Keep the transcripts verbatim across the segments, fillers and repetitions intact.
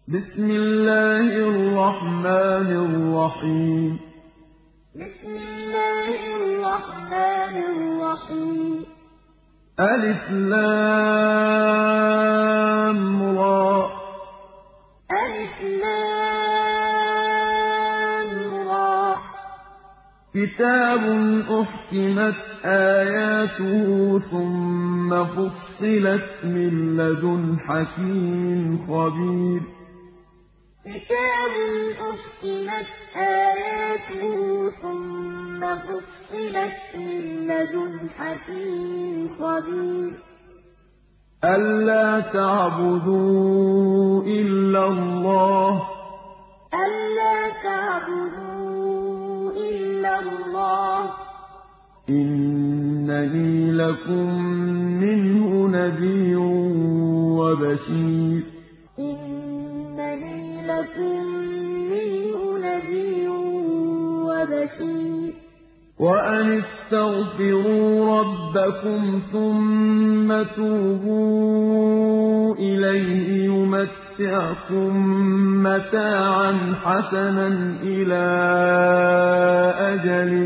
بسم الله الرحمن الرحيم بسم الله الرحمن الرحيم ألف لام را ألف لام را كتاب أحكمت آياته ثم فصلت من لدن حكيم خبير كتاب أحكمت آياته ثم فصلت من لدن حكيم خبير ألا تعبدوا إلا الله ألا تعبدوا إلا الله إنني لكم منه نذير وبشير إنني لكم منه نذير وبشير وأن استغفروا ربكم ثم توبوا إليه يمتعكم متاعا حسنا إلى أجل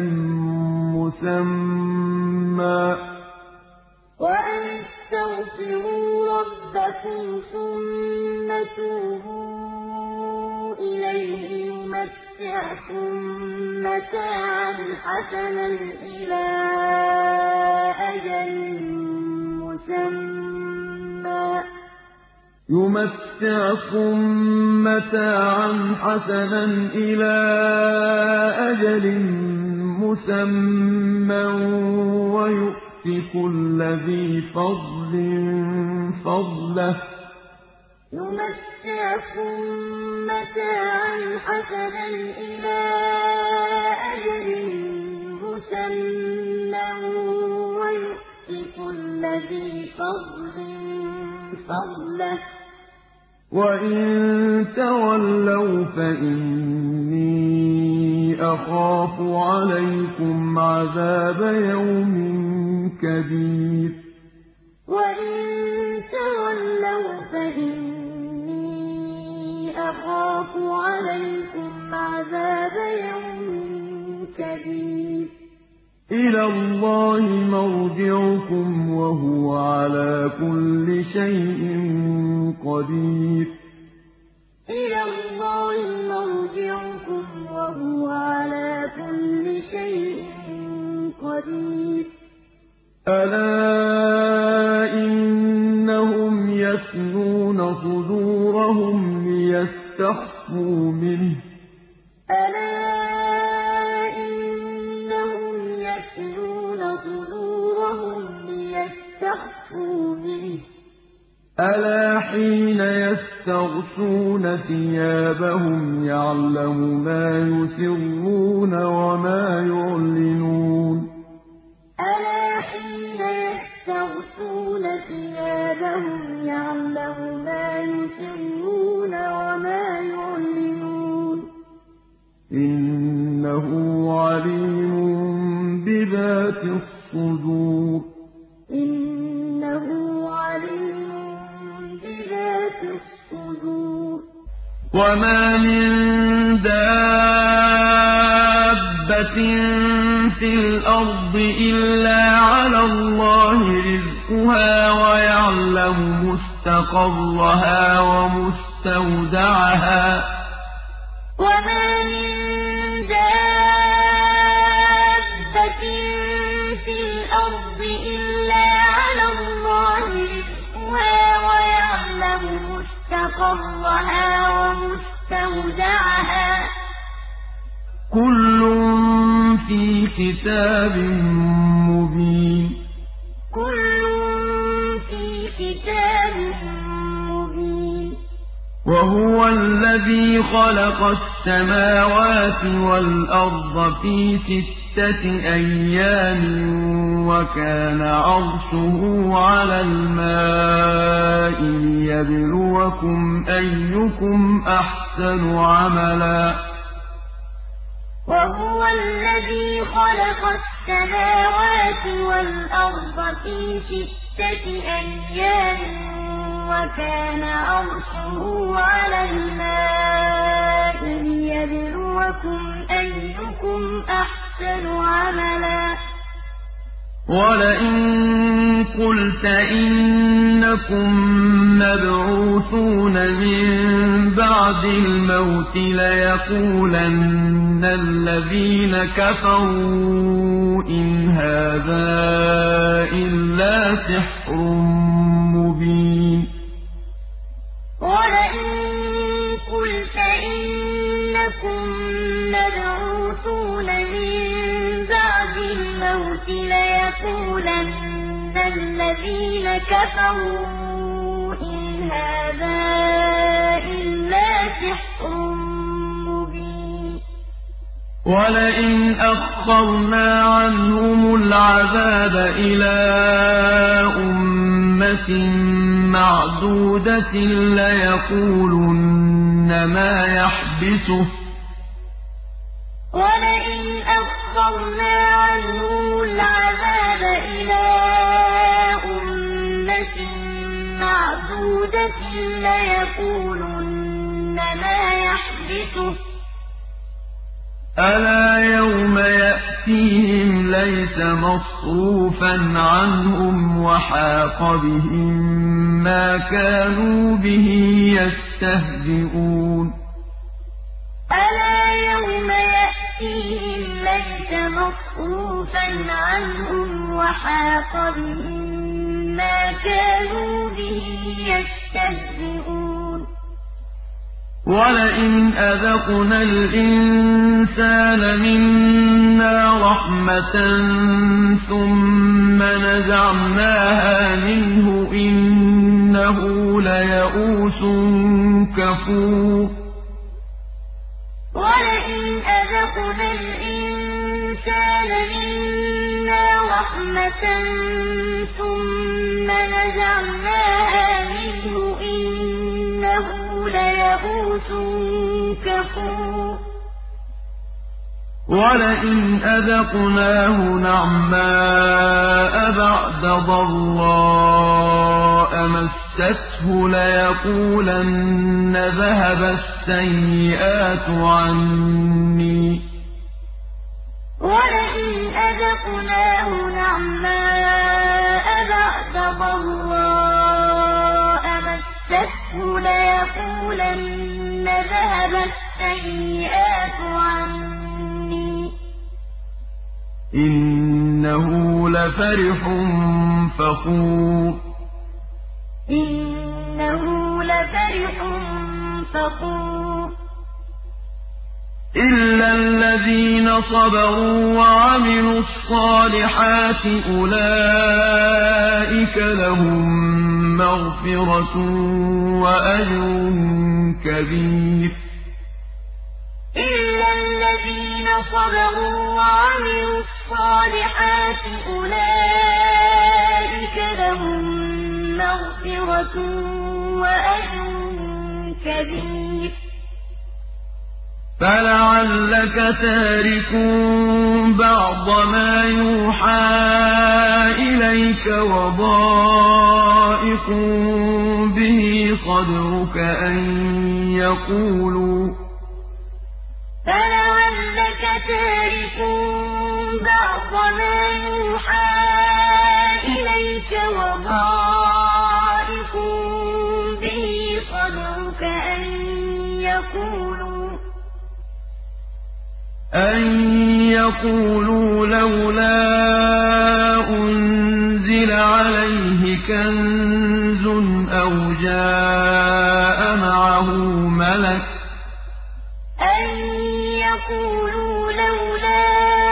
مسمى وأن استغفروا ربكم ثم توبوا إليه يمتعكم متاعا حسنا إلى أجل مسمى يمتعكم متاعا حسنا إلى أجل مسمى ويؤت كل ذي فضل فضله يمتعكم متاعا حسنا إلى أجل مسمى ويؤت كل ذي فضل فضله وإن تولوا فإني أخاف عليكم عذاب يوم كبير وإن تولوا فإني أخاف عليكم عذاب يوم كبير إلى الله مرجعكم وهو على كل شيء قدير إلى الله مرجعكم وهو على كل شيء قدير ألا إنهم يثنون صدورهم ليستخفوا منه ألا إنهم يثنون صدورهم ليستخفوا منه ألا حين يستغشون ثيابهم يعلم ما يسرون وما يعلنون ألا حين يستغشون ثيابهم يعلم ما يسرون وما يعلنون إنه عليم بذات الصدور إنه عليم بذات الصدور وما من دابة في الأرض إلا على الله رزقها ويعلم مستقرها ومستودعها وما من دابة في الأرض إلا على الله رزقها ويعلم مستقرها ومستودعها كل في كتاب مبين كل في كتاب مبين وهو الذي خلق السماوات والأرض في ستة أيام وكان عرشه على الماء ليبلوكم أيكم أحسن عملا وهو الذي خلق السماوات والأرض في ستة أيام وكان عرشه على الماء وَلَئِن قُلْتَ إِنَّكُم مَّبْعُوثُونَ مِن بَعْدِ الْمَوْتِ لَيَقُولَنَّ الَّذِينَ كَفَرُوا إِنْ هَٰذَا إِلَّا سِحْرٌ مُّبِينٌ وَلَئِن قُلْتَ إِنَّكُم مَّبْعُوثُونَ مِن بَعْدِ الْمَوْتِ لَيَقُولَنَّ الَّذِينَ كَفَرُوا إِنْ هَٰذَا إِلَّا سِحْرٌ مُّبِينٌ وَلَئِنْ أَخَّرْنَا عَنْهُمُ الْعَذَابَ إِلَىٰ أُمَّةٍ مَّعْدُودَةٍ لَّيَقُولُنَّ مَا يَحْبِسُهُ ۗ وَلَئِنْ أَخَّرْنَا عَنْهُمُ الْعَذَابَ إِلَىٰ أُمَّةٍ مَّعْدُودَةٍ لَّيَقُولُنَّ مَا يَحْبِسُهُ ۗ أَلَا يَوْمَ يَأْتِيهِمْ لَيْسَ مَصْرُوفًا عَنْهُمْ وَحَاقَ بِهِم مَّا كَانُوا بِهِ يَسْتَهْزِئُونَ أَلَا يَوْمَ يَأْتِيهِمْ لَيْسَ مَصْرُوفًا عَنْهُمْ وَحَاقَ بِهِم مَّا كَانُوا بِهِ يَسْتَهْزِئُونَ وَلَئِنْ أَذَقْنَا الْإِنسَانَ مِنَّا رَحْمَةً ثُمَّ نَزَعْنَاهَا مِنْهُ إِنَّهُ لَيَئُوسٌ كَفُورٌ وَلَئِنْ أَذَقْنَا الْإِنسَانَ مِنَّا رَحْمَةً ثُمَّ نَزَعْنَاهَا مِنْهُ إِنَّهُ لَيَئُوسٌ كَفُورٌ وَلَئِنْ أَذَقْنَاهُ نَعْمَاءَ بَعْدَ ضَرَّاءَ مَسَّتْهُ لَيَقُولَنَّ ذَهَبَ السَّيِّئَاتُ عَنِّي ۚ وَلَئِنْ أَذَقْنَاهُ نَعْمَاءَ بَعْدَ ضَرَّاءَ مَسَّتْهُ لَيَقُولَنَّ ذَهَبَ السَّيِّئَاتُ عَنِّي ۚ إِنَّهُ لَفَرِحٌ فَخُورٌ إِنَّهُ لَفَرِحٌ فَخُورٌ إِلَّا الَّذِينَ صَبَرُوا وَعَمِلُوا الصَّالِحَاتِ أُولَٰئِكَ لَهُم مَّغْفِرَةٌ وَأَجْرٌ كَبِيرٌ إِلَّا الَّذِينَ صَبَرُوا وَعَمِلُوا الصَّالِحَاتِ أُولَٰئِكَ لَهُم مَّغْفِرَةٌ وَأَجْرٌ كَبِيرٌ فَلَعَلَّكَ تَارِكٌ بَعْضَ مَا يُوحَىٰ إِلَيْكَ وَضَائِقٌ بِهِ صَدْرُكَ أَن يَقُولُوا فَلَعَلَّكَ تَارِكٌ بَعْضَ مَا يُوحَىٰ إِلَيْكَ وَضَائِقٌ بِهِ صَدْرُكَ أَن يَقُولُوا أَن يَقُولُوا لَوْلَا أُنزِلَ عَلَيْهِ كَنزٌ أَوْ جَاءَ مَعَهُ مَلَكٌ ۚ أَن يَقُولُوا لَوْلَا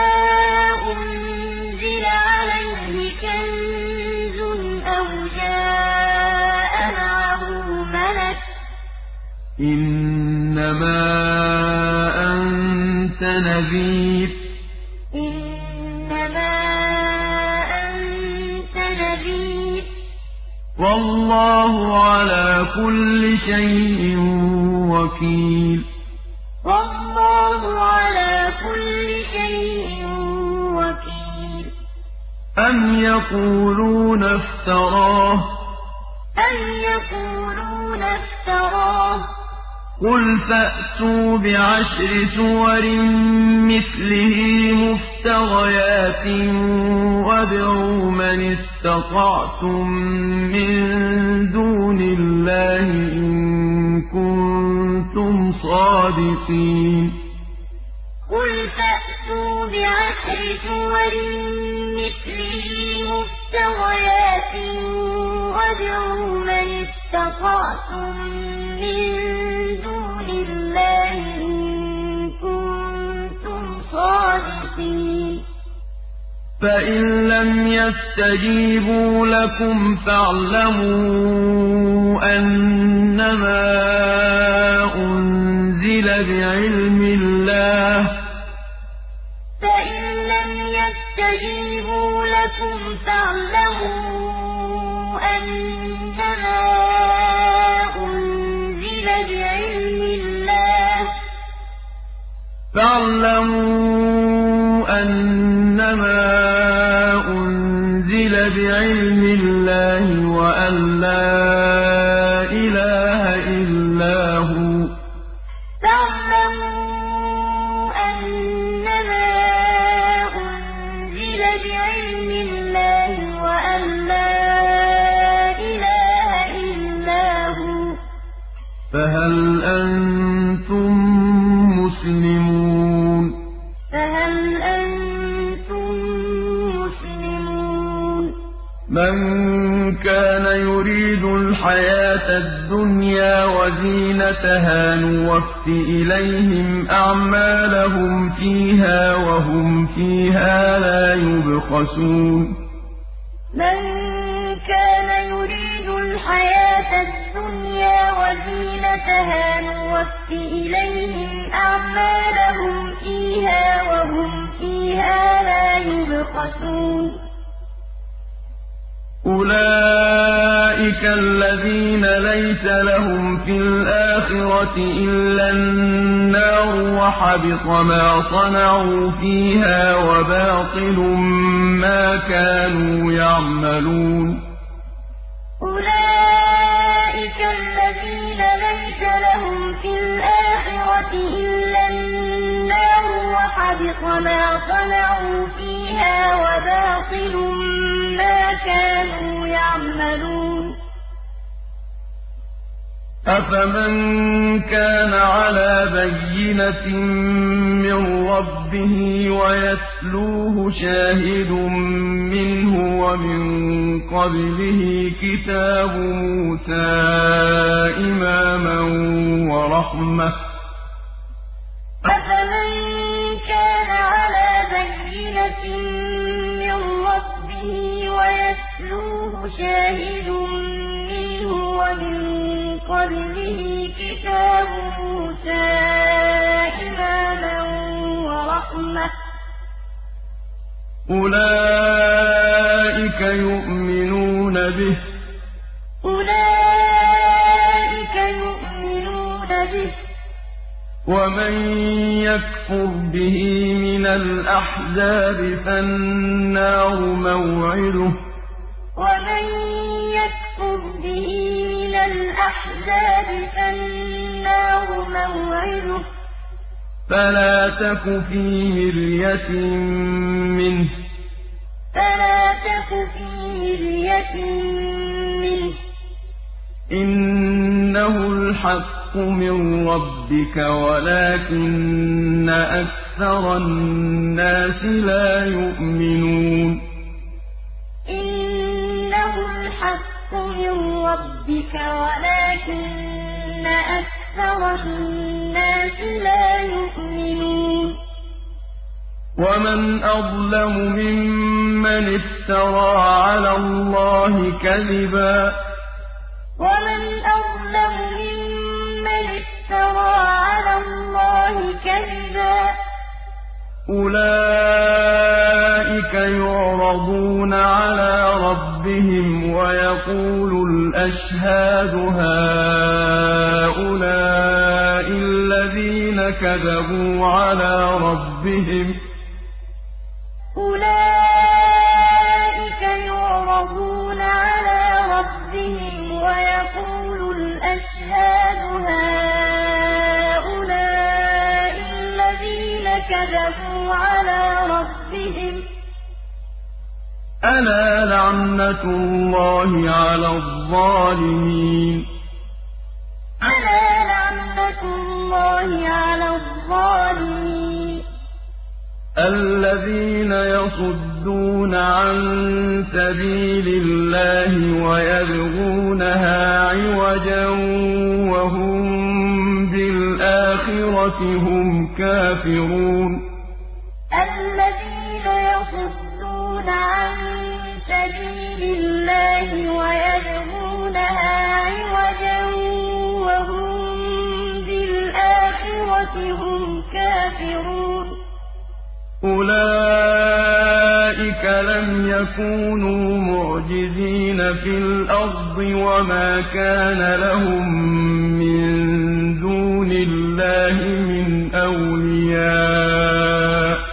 أُنزِلَ عَلَيْهِ كَنزٌ أَوْ جَاءَ مَعَهُ مَلَكٌ ۚ إِنَّمَا أَنتَ نَذِيرٌ إِنَّمَا أَنتَ نَذِيرٌ وَاللَّهُ عَلَىٰ كُلِّ شَيْءٍ وَكِيلٌ وَاللَّهُ عَلَىٰ كُلِّ شَيْءٍ وَكِيلٌ أَمْ يَقُولُونَ افْتَرَاهُ ۖ أَمْ يَقُولُونَ افْتَرَاهُ ۖ قُلْ فَأْتُوا بِعَشْرِ سُوَرٍ مِّثْلِهِ مُفْتَرَيَاتٍ وَادْعُوا مَنِ اسْتَطَعْتُم مِّن دُونِ اللَّهِ إِن كُنتُمْ صَادِقِينَ قُلْ فَأْتُوا بِعَشْرِ سُوَرٍ مِّثْلِهِ مُفْتَرَيَاتٍ وَادْعُوا مَنِ اسْتَطَعْتُم مِّن دُونِ اللَّهِ إِن كُنتُمْ صَادِقِينَ فَإِن لَّمْ يَسْتَجِيبُوا لَكُمْ فَاعْلَمُوا أَنَّمَا أُنزِلَ بِعِلْمِ اللَّهِ ۚ فَإِن لَّمْ يَسْتَجِيبُوا لَكُمْ فَاعْلَمُوا أَنَّمَا أُنزِلَ بِعِلْمِ اللَّهِ ۚ فَاعْلَمُوا أَنَّمَا أُنزِلَ بِعِلْمِ اللَّهِ وَأَن لَّا إِلَٰهَ إِلَّا هُوَ ۚ فَهَلْ أَنتُم مُّسْلِمُونَ فَهَلْ أَنتُم مُّسْلِمُونَ مَن كَانَ يُرِيدُ الْحَيَاةَ الدُّنْيَا وَزِينَتَهَا نُوَفِّ إِلَيْهِمْ أَعْمَالَهُمْ فِيهَا وَهُمْ فِيهَا لَا يُبْخَسُونَ مَن كَانَ يُرِيدُ الْحَيَاةَ الدُّنْيَا وَزِينَتَهَا نُوَفِّ إِلَيْهِمْ أَعْمَالَهُمْ فِيهَا وَهُمْ فِيهَا لَا يُبْخَسُونَ أُولَٰئِكَ الَّذِينَ لَيْسَ لَهُمْ فِي الْآخِرَةِ إِلَّا النَّارُ وَحَبِطَ مَا صَنَعُوا فِيهَا وَبَاطِلٌ مَّا كَانُوا يَعْمَلُونَ أُولَٰئِكَ الَّذِينَ لَيْسَ لَهُمْ فِي الْآخِرَةِ إِلَّا النَّارُ وَحَبِطَ مَا صَنَعُوا فِيهَا وَبَاطِلٌ مَّا كَانُوا يَعْمَلُونَ أَفَمَن كَانَ عَلَىٰ بَيِّنَةٍ مِّن رَّبِّهِ وَيَتْلُوهُ شَاهِدٌ مِّنْهُ وَمِن قَبْلِهِ كِتَابُ مُوسَىٰ إِمَامًا وَرَحْمَةً ۚ أَفَمَن كَانَ عَلَىٰ بَيِّنَةٍ مِّن رَّبِّهِ وَيَتْلُوهُ شَاهِدٌ مِّنْهُ وَمِن قَبْلِهِ كِتَابُ مُوسَىٰ إِمَامًا وَرَحْمَةً ۚ أُولَٰئِكَ يُؤْمِنُونَ بِهِ ۚ وَمَن يَكْفُرْ بِهِ مِنَ الْأَحْزَابِ فَالنَّارُ مَوْعِدُهُ ۚ وَمَن يَكْفُرْ بِهِ مِنَ الْأَحْزَابِ فَالنَّارُ مَوْعِدُهُ ۚ فَلَا تَكُ فِي مِرْيَةٍ مِّنْهُ ۚ إِنَّهُ الْحَقُّ مِن رَّبِّكَ وَلَٰكِنَّ أَكْثَرَ النَّاسِ لَا يُؤْمِنُونَ إِنَّهُ الْحَقُّ مِن رَّبِّكَ وَلَٰكِنَّ أَكْثَرَ النَّاسِ لَا يُؤْمِنُونَ وَمَنْ أَظْلَمُ مِمَّنِ افْتَرَىٰ عَلَى اللَّهِ كَذِبًا ۚ وَمَنْ أَظْلَمُ مِمَّنِ افْتَرَىٰ عَلَى اللَّهِ كَذِبًا ۚ أُولَٰئِكَ يُعْرَضُونَ عَلَىٰ رَبِّهِمْ وَيَقُولُ الْأَشْهَادُ هَٰؤُلَاءِ الَّذِينَ كَذَبُوا عَلَىٰ رَبِّهِمْ ۚ أُولَٰئِكَ يُعْرَضُونَ عَلَىٰ رَبِّهِمْ وَيَقُولُ الْأَشْهَادُ هَٰؤُلَاءِ كَذَبُوا عَلَىٰ رَبِّهِمْ ۚ أَلَا لَعْنَةُ اللَّهِ عَلَى الظَّالِمِينَ أَلَا لَعْنَةُ اللَّهِ عَلَى الظَّالِمِينَ الَّذِينَ يَصُدُّونَ عَن سَبِيلِ اللَّهِ وَيَبْغُونَهَا عِوَجًا وَهُم بِالْآخِرَةِ هُمْ كَافِرُونَ الَّذِينَ يَصُدُّونَ عَن سَبِيلِ اللَّهِ وَيَبْغُونَهَا عِوَجًا وَهُم بِالْآخِرَةِ هُمْ كَافِرُونَ أُولَٰئِكَ لَمْ يَكُونُوا مُعْجِزِينَ فِي الْأَرْضِ وَمَا كَانَ لَهُم مِّن دُونِ اللَّهِ مِنْ أَوْلِيَاءَ ۘ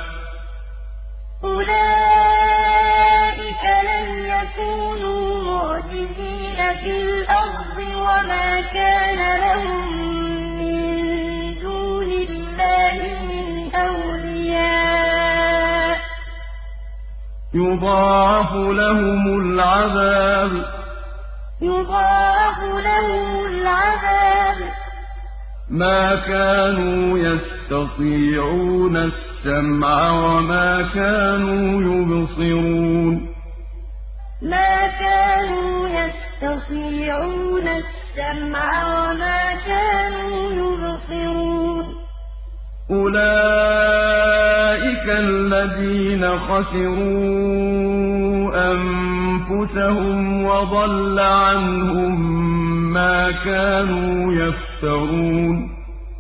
أُولَٰئِكَ لَمْ يَكُونُوا مُعْجِزِينَ فِي الْأَرْضِ وَمَا كَانَ لَهُم مِّن دُونِ اللَّهِ مِنْ أَوْلِيَاءَ ۘ يُضَاعَفُ لَهُمُ الْعَذَابُ يُضَاعَفُ لَهُمُ الْعَذَابُ مَا كَانُوا يَسْتَطِيعُونَ السَّمْعَ وَمَا كَانُوا يُبْصِرُونَ مَا كَانُوا يَسْتَطِيعُونَ السَّمْعَ وَمَا كَانُوا يُبْصِرُونَ أُولَٰئِكَ الَّذِينَ خَسِرُوا أَنفُسَهُمْ وَضَلَّ عَنْهُم مَّا كَانُوا يَفْتَرُونَ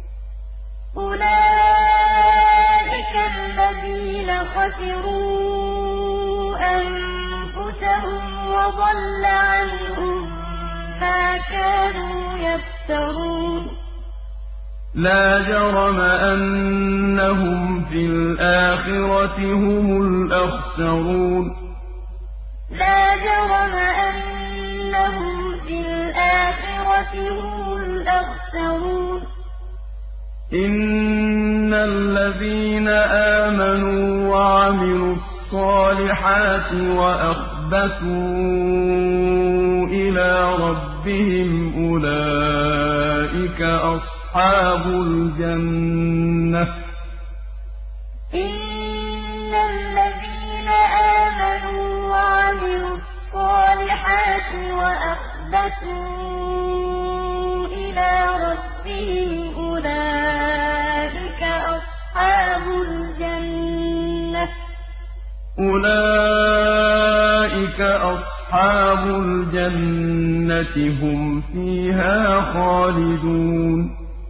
أُولَٰئِكَ الَّذِينَ خَسِرُوا أَنفُسَهُمْ وَضَلَّ عَنْهُم مَّا كَانُوا يَفْتَرُونَ لَا جَرَمَ أَنَّهُمْ فِي الْآخِرَةِ هُمُ الْأَخْسَرُونَ لَا جَرَمَ أَنَّهُمْ فِي الْآخِرَةِ هُمُ الْأَخْسَرُونَ إِنَّ الَّذِينَ آمَنُوا وَعَمِلُوا الصَّالِحَاتِ وَأَخْبَتُوا إِلَىٰ رَبِّهِمْ أُولَٰئِكَ أَصْحَابُ الْجَنَّةِ ۖ إِنَّ الَّذِينَ آمَنُوا وَعَمِلُوا الصَّالِحَاتِ وَأَخْبَتُوا إِلَىٰ رَبِّهِمْ أُولَٰئِكَ أَصْحَابُ الْجَنَّةِ ۖ أُولَٰئِكَ أَصْحَابُ الْجَنَّةِ هُمْ فِيهَا خَالِدُونَ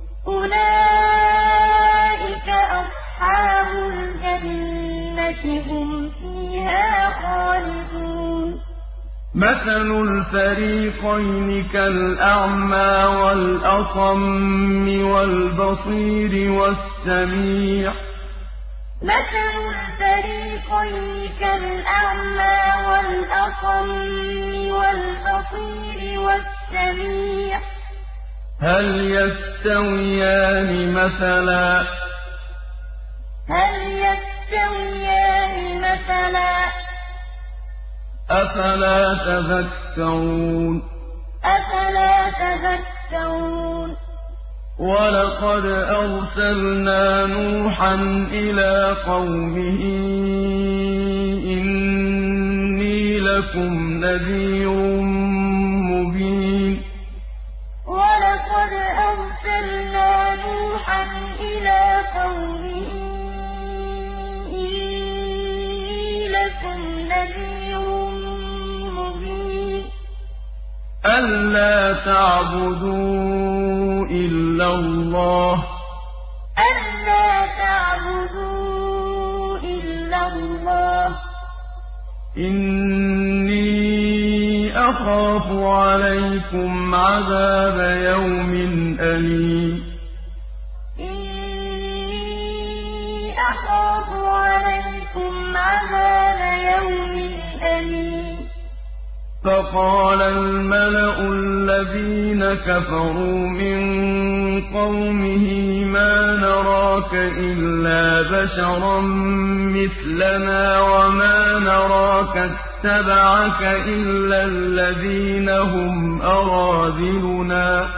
أُولَٰئِكَ أَصْحَابُ الْجَنَّةِ هُمْ فِيهَا خَالِدُونَ مَثَلُ الْفَرِيقَيْنِ كَالْأَعْمَىٰ وَالْأَصَمِّ وَالْبَصِيرِ وَالسَّمِيعِ مَثَلُ الْفَرِيقَيْنِ كَالْأَعْمَىٰ وَالْأَصَمِّ وَالْبَصِيرِ وَالسَّمِيعِ هَلْ يَسْتَوِيَانِ مَثَلًا هَلْ يَسْتَوِيَانِ مَثَلًا ۚ أَفَلَا تَذَكَّرُونَ أَفَلَا تَذَكَّرُونَ وَلَقَدْ أَرْسَلْنَا نُوحًا إِلَىٰ قَوْمِهِ إِنِّي لَكُمْ نَذِيرٌ مُّبِينٌ وَلَقَدْ أَرْسَلْنَا نُوحًا إِلَىٰ قَوْمِهِ إِنِّي لَكُمْ نَذِيرٌ مُّبِينٌ أَلَّا تَعْبُدُوا إِلَّا اللَّهَ أَلَّا تَعْبُدُوا إِلَّا اللَّهَ إِنِّي أَخَافُ عَلَيْكُمْ عَذَابَ يَوْمٍ أَلِيمٍ إِنِّي أَخَافُ عَلَيْكُمْ عَذَابَ يَوْمٍ أَلِيمٍ فقال الملأ الذين كفروا من قومه ما نراك إلا بشرا مثلنا وما نراك اتبعك إلا الذين هم أراذلنا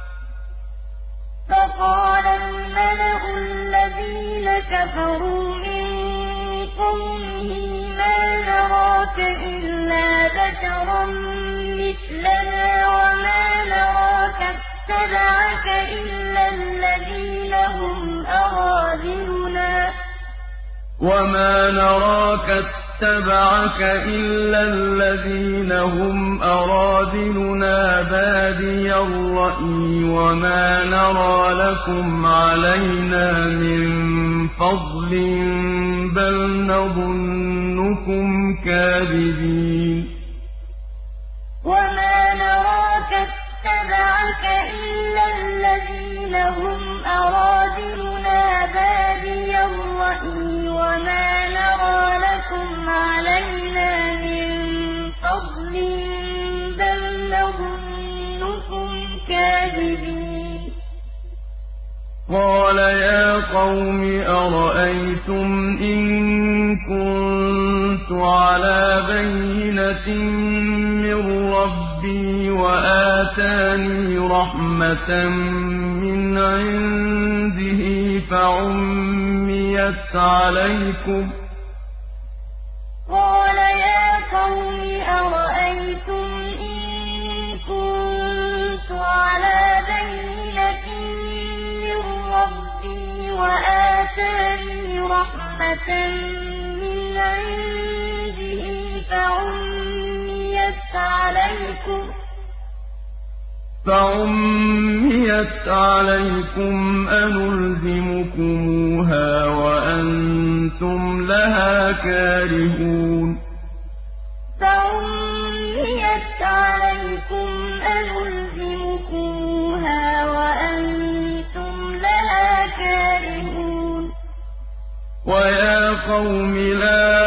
فقال الملأ الذين كفروا من قومه ما نراك إلا بشرا مثلنا وما نراك اتبعك إلا الذين هم أراذلنا وما نراك اتبعك إلا الذين هم أراذلنا بادي الرأي وما نرى لكم علينا من فضل بل نظنكم كاذبين وما نراك اتبعك إلا الذين هم أراذلنا بادي الرأي وما نرى لكم علينا من فضل بل نظنكم كاذبين قال يا قوم أرأيتم إن كنت على بينة من ربي وآتاني رحمة من عنده فعميت عليكم قال يا قوم أرأيتم إن كنت على بينة من ربي وآتاني رحمة من عنده فعميت عليكم فعميت عليكم أنلزمكموها وأنتم لها كارهون فعميت عليكم أنلزمكموها وأنتم لها كارهون ويا قوم لا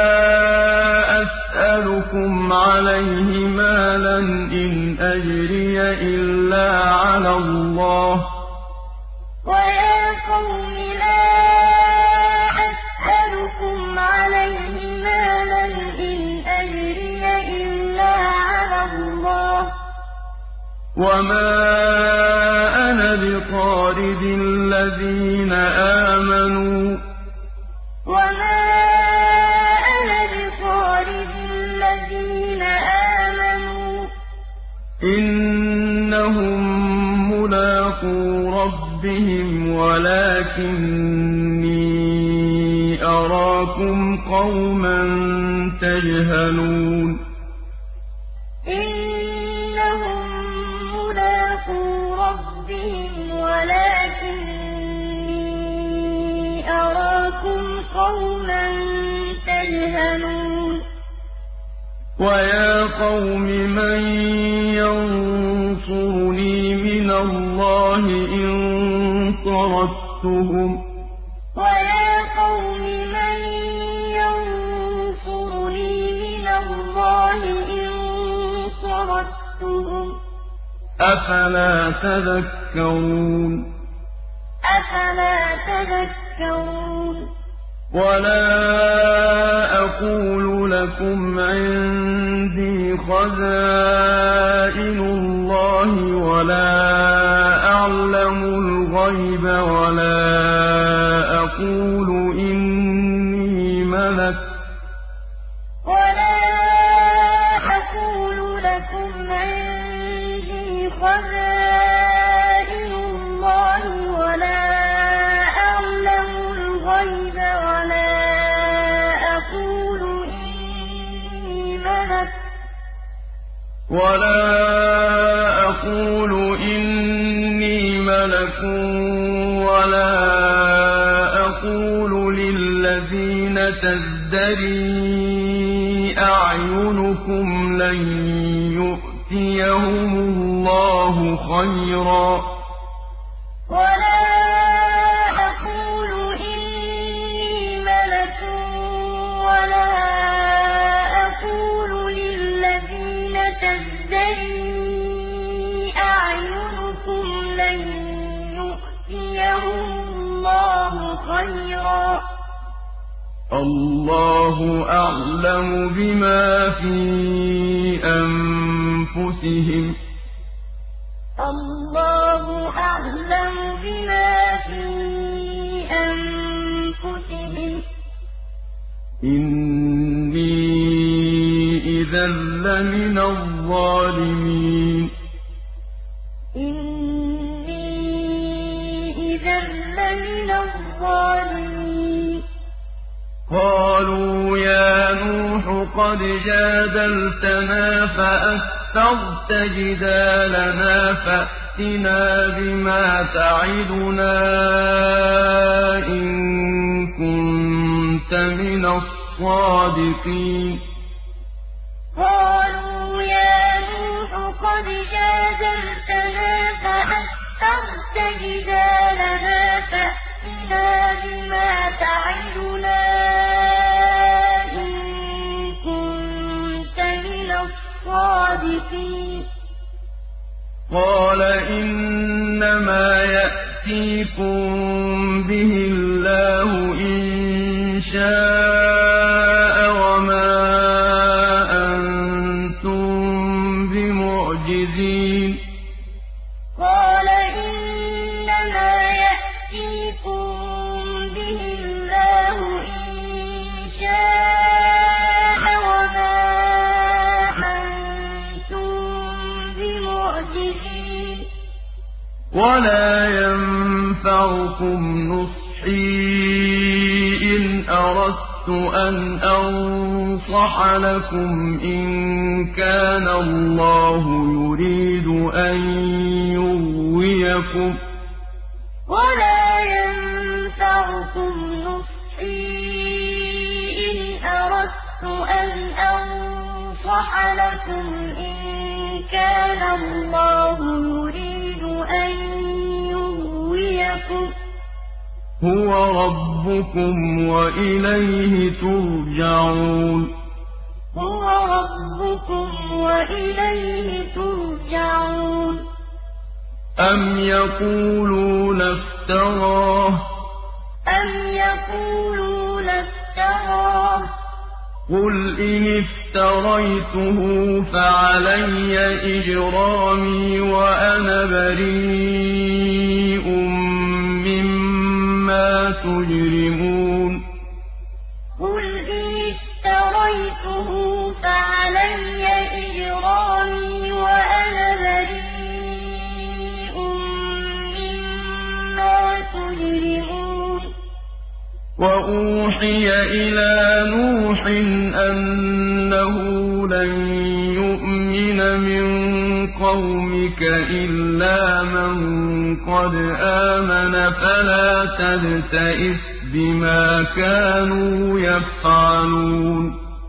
أسألكم عليه مالا إن أجري إلا على الله ويا قوم لا أسألكم عليه مالا إن أجري إلا على الله وما أنا بطارد الذين آمنوا وما أنا بطارد الذين آمنوا إنهم ملاقو ربهم ولكني أراكم قوما تجهلون إنهم ملاقو ربهم ولكني أراكم قوما تجهلون ويا قوم من ينصرني من الله إن طردتهم ويا قوم من ينصرني من الله إن طردتهم أفلا تذكرون أفلا تذكرون ولا أقول لكم عندي خزائن الله ولا أعلم الغيب ولا أقول إني ملك ولا أقول لكم عندي خزائن الله ولا أعلم الغيب ولا أقول إني ملك ولا أقول إني ملك ولا أقول للذين تزدري أعينكم لن يؤتيهم الله خيرا ولا أقول إني ملك ولا أقول للذين تزدري خَيْرًا ۖ اللَّهُ أَعْلَمُ بِمَا فِي أَنفُسِهِمْ ۖ اللَّهُ أَعْلَمُ بِمَا فِي أَنفُسِهِمْ ۖ إِنِّي إِذًا لَّمِنَ الظَّالِمِينَ إِنِّي إِذًا لَّمِنَ الظَّالِمِينَ قَالُوا يَا نُوحُ قَدْ جَادَلْتَنَا فَأَكْثَرْتَ جِدَالَنَا فَأْتِنَا بِمَا تَعِدُنَا إِن كُنتَ مِنَ الصَّادِقِينَ قَالُوا يَا نُوحُ قَدْ جَادَلْتَنَا فَأَكْثَرْتَ جِدَالَنَا فَأْتِنَا بِمَا تَعِدُنَا إِن كُنتَ مِنَ الصَّادِقِينَ قَالَ إِنَّمَا يَأْتِيكُم بِهِ اللَّهُ إِن شَاءَ وَمَا أَنتُم بِمُعْجِزِينَ قَالَ إِنَّمَا يَأْتِيكُم بِهِ اللَّهُ إِن شَاءَ وَمَا أَنتُم بِمُعْجِزِينَ وَلَا يَنفَعُكُمْ نُصْحِي إِنْ أَرَدتُّ أَنْ أَنصَحَ لَكُمْ إِن كَانَ اللَّهُ يُرِيدُ أَن يُغْوِيَكُمْ ۚ وَلَا يَنفَعُكُمْ نُصْحِي إِنْ أَرَدتُّ أَنْ أَنصَحَ لَكُمْ إِن كَانَ اللَّهُ يُرِيدُ أَن يُغْوِيَكُمْ ۚ هُوَ رَبُّكُمْ وَإِلَيْهِ تُرْجَعُونَ هُوَ رَبُّكُمْ وَإِلَيْهِ تُرْجَعُونَ أَمْ يَقُولُونَ افْتَرَاهُ ۖ أَمْ يَقُولُونَ افْتَرَاهُ ۖ قُلْ إِنِ افْتَرَيْتُهُ فَعَلَيَّ إِجْرَامِي وَأَنَا بَرِيءٌ مِّمَّا تُجْرِمُونَ قُلْ إِنِ افْتَرَيْتُهُ فَعَلَيَّ إِجْرَامِي وَأَنَا بَرِيءٌ مِّمَّا تُجْرِمُونَ وَأُوحِيَ إِلَىٰ نُوحٍ أَنَّهُ لَن يُؤْمِنَ مِن قَوْمِكَ إِلَّا مَن قَدْ آمَنَ فَلَا تَبْتَئِسْ بِمَا كَانُوا يَفْعَلُونَ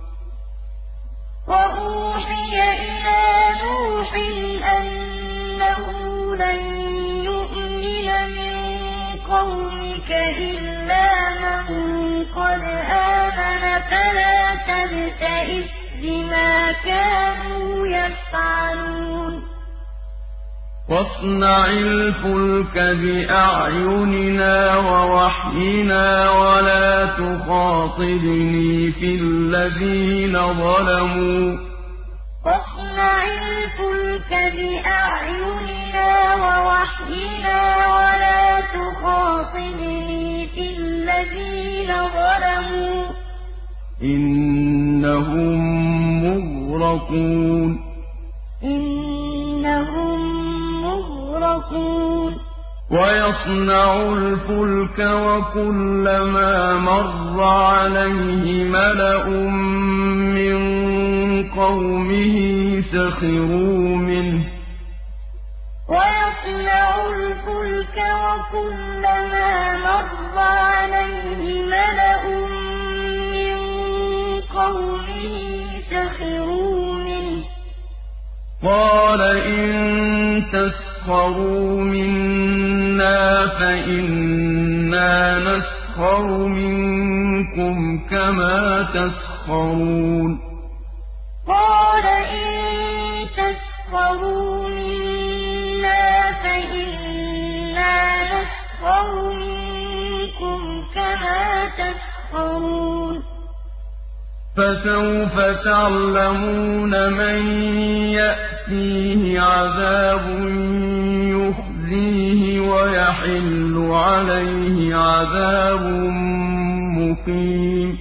وَأُوحِيَ إِلَىٰ نُوحٍ أَنَّهُ لَن يُؤْمِنَ مِن قَوْمِكَ إِلَّا مَن قَدْ آمَنَ فَلَا تَبْتَئِسْ بِمَا كَانُوا يَفْعَلُونَ وَاصْنَعِ الْفُلْكَ بِأَعْيُنِنَا وَوَحْيِنَا وَلَا تُخَاطِبْنِي فِي الَّذِينَ ظَلَمُوا ۖ وَاصْنَعِ الْفُلْكَ بِأَعْيُنِنَا وَوَحْيِنَا وَلَا تُخَاطِبْنِي فِي الَّذِينَ ظَلَمُوا ۖ إِنَّهُم مُّغْرَقُونَ إِنَّهُم مُّغْرَقُونَ وَيَصْنَعُ الْفُلْكَ وَكُلَّمَا مَرَّ عَلَيْهِ مَلَأٌ مِّن قَوْمِهِ سَخِرُوا مِنْهُ ۚ وَيَصْنَعُ الْفُلْكَ وَكُلَّمَا مَرَّ عَلَيْهِ مَلَأٌ مِّن قَوْمِهِ سَخِرُوا مِنْهُ ۚ قَالَ إِن تَسْخَرُوا مِنَّا فَإِنَّا نَسْخَرُ مِنكُمْ كَمَا تَسْخَرُونَ قَالَ إِن تَسْخَرُوا مِنَّا فَإِنَّا نَسْخَرُ مِنكُمْ تَسْخَرُونَ فَسَوْفَ تَعْلَمُونَ مَن يَأْتِيهِ عَذَابٌ يُخْزِيهِ وَيَحِلُّ عَلَيْهِ عَذَابٌ مُّقِيمٌ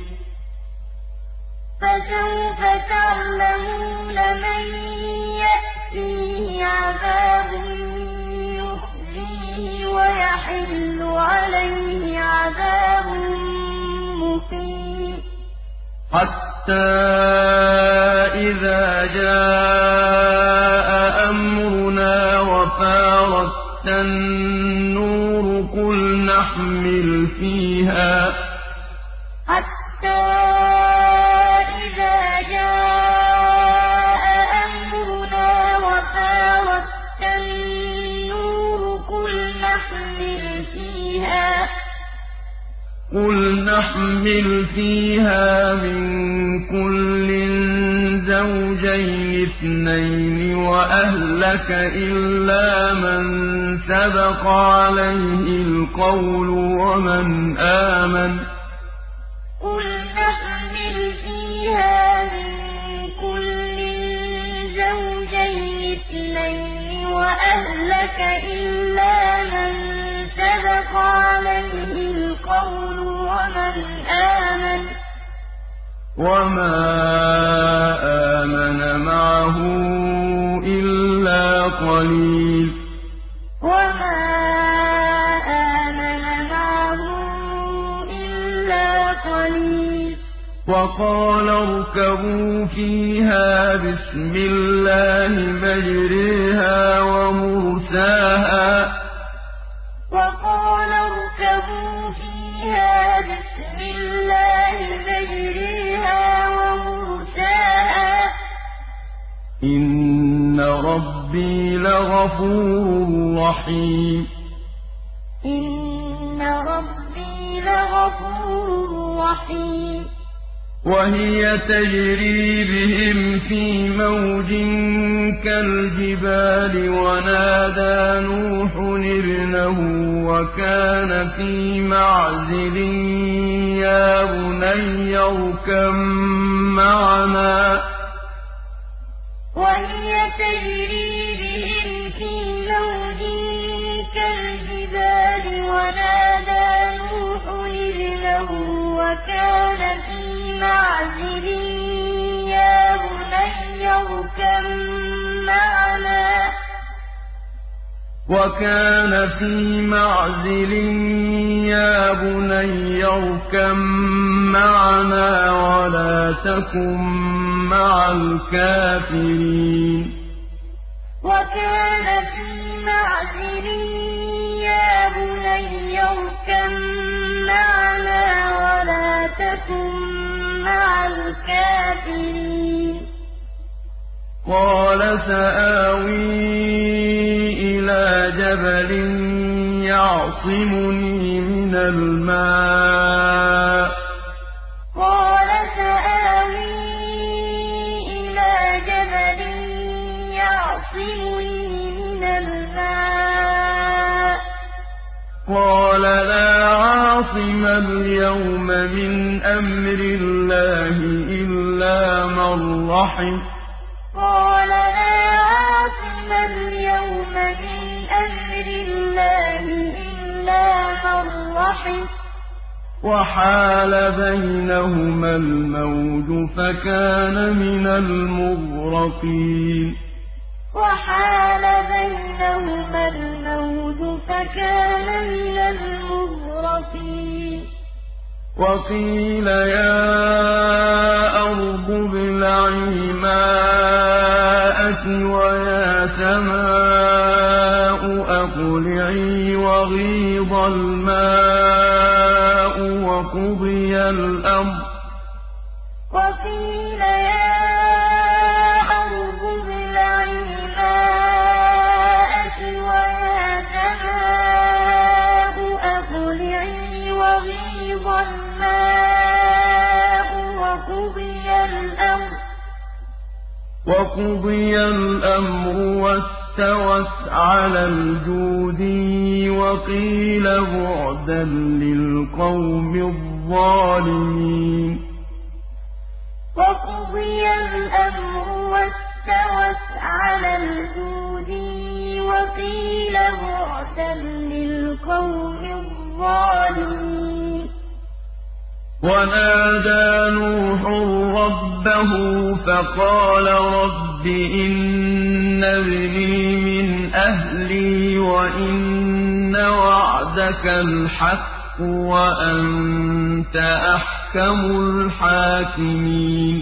فَسَوْفَ تَعْلَمُونَ مَن يَأْتِيهِ عَذَابٌ يُخْزِيهِ وَيَحِلُّ عَلَيْهِ عَذَابٌ مُّقِيمٌ حَتَّىٰ إِذَا جَاءَ أَمْرُنَا وَفَارَتِ النُّورُ قُلْ نَحْمِلُ فِيهَا قُلْ نَحْمِلُ فِيهَا مِن كُلٍّ زَوْجَيْنِ اثْنَيْنِ وَأَهْلَكَ إِلَّا مَن سَبَقَ عَلَيْهِ الْقَوْلُ وَمَنْ آمَنَ قُلْ نَحْمِلُ فِيهَا مِن كُلٍّ زَوْجَيْنِ اثْنَيْنِ وَأَهْلَكَ إِلَّا مَن سَبَقَ عَلَيْهِ الْقَوْلُ وَمَنْ آمَنَ وَمَا آمَنَ مَعَهُ إِلَّا قَلِيلٌ وَمَا آمَنَ مَعَهُ إِلَّا قَلِيلٌ وَقَالَ ارْكَبُوا فِيهَا بِسْمِ اللَّهِ مَجْرَاهَا وَمُرْسَاهَا وَقَالَ ارْكَبُوا فِيهَا بِسْمِ اللَّهِ مَجْرَاهَا وَمُرْسَاهَا ۚ إِنَّ رَبِّي لَغَفُورٌ رَّحِيمٌ إِنَّ رَبِّي لَغَفُورٌ رَّحِيمٌ وَهِيَ تَجْرِي بِهِمْ فِي مَوْجٍ كَالْجِبَالِ وَنَادَىٰ نُوحٌ ابْنَهُ وَكَانَ فِي مَعْزِلٍ يَا بُنَيَّ ارْكَب مَّعَنَا ۖ وَهِيَ تَجْرِي بِهِمْ فِي مَوْجٍ كَالْجِبَالِ وَنَادَىٰ نُوحٌ ابْنَهُ وَكَانَ فِي مَعْزِلٍ يَا بُنَيَّ ارْكَب مَّعَنَا ۖ وَكَانَ فِي مَعْزِلٍ يَا بُنَيَّ ارْكَب مَّعَنَا وَلَا تَكُن مَّعَ الْكَافِرِينَ وَكَانَ فِي مَعْزِلٍ يَا بُنَيَّ ارْكَب مَّعَنَا وَلَا تَكُن مَّعَ الْكَافِرِينَ قَالَ سَآوِي إِلَىٰ جَبَلٍ يَعْصِمُنِي مِنَ الْمَاءِ ۚ قَالَ سَآوِي إِلَىٰ جَبَلٍ يَعْصِمُنِي مِنَ الْمَاءِ ۚ قَالَ لَا عَاصِمَ الْيَوْمَ مِنْ أَمْرِ اللَّهِ إِلَّا مَن رَّحِمَ قَالَ لَا عَاصِمَ الْيَوْمَ مِنْ أَمْرِ اللَّهِ إِلَّا مَن رَّحِمَ وَحَالَ بَيْنَهُمَا الْمَوْجُ فَكَانَ مِنَ الْمُغْرَقِينَ وَحَالَ بَيْنَهُمَا الْمَوْجُ فَكَانَ مِنَ الْمُغْرَقِينَ وَقِيلَ يَا أَرْضُ ابْلَعِي مَاءَكِ وَيَا سَمَاءُ أَقْلِعِي وَغِيضَ الْمَاءُ وَقُضِيَ الْأَمْرُ وَقِيلَ يَا أَرْضُ ابْلَعِي مَاءَكِ وَيَا سَمَاءُ أَقْلِعِي وَغِيضَ الْمَاءُ وَقُضِيَ الْأَمْرُ وَقُضِيَ الْأَمْرُ وَاسْتَوَتْ عَلَى الْجُودِيِّ وَقِيلَ بُعْدًا لِّلْقَوْمِ الظَّالِمِينَ الظالمين وقضي الأمر واستوت على الجود وقيل بعدا للقوم الظالمين ونادى نوح ربه فقال رب إن ابني من أهلي وإن وعدك الحق وأنت أحكم الحاكمين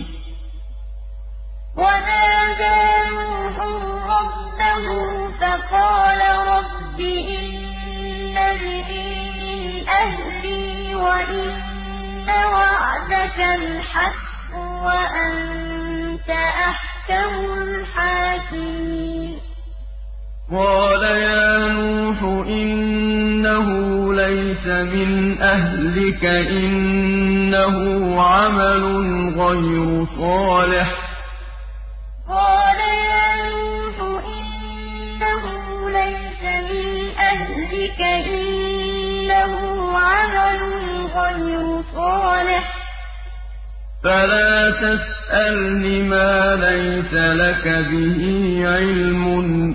ونادى نوح ربه فقال رب إن ابني من أهلي وإن وعدك الحق وأنت أحكم الحاكمين قال يا نوح إنه ليس من أهلك إنه عمل غير صالح قال يا نوح إنه ليس من أهلك إنه عمل غير صالح فلا تسألني ما ليس لك به علم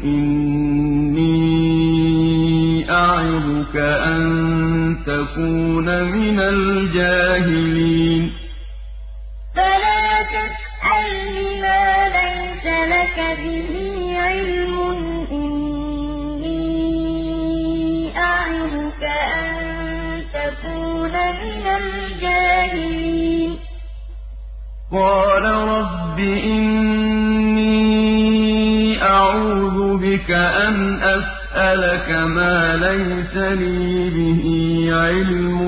إني أعظك أن تكون من الجاهلين فلا تسألني ما ليس لك به علم إني أعظك أن تكون من الجاهلين قال رب إني أعوذ بك أن أسألك ما ليس لي به علم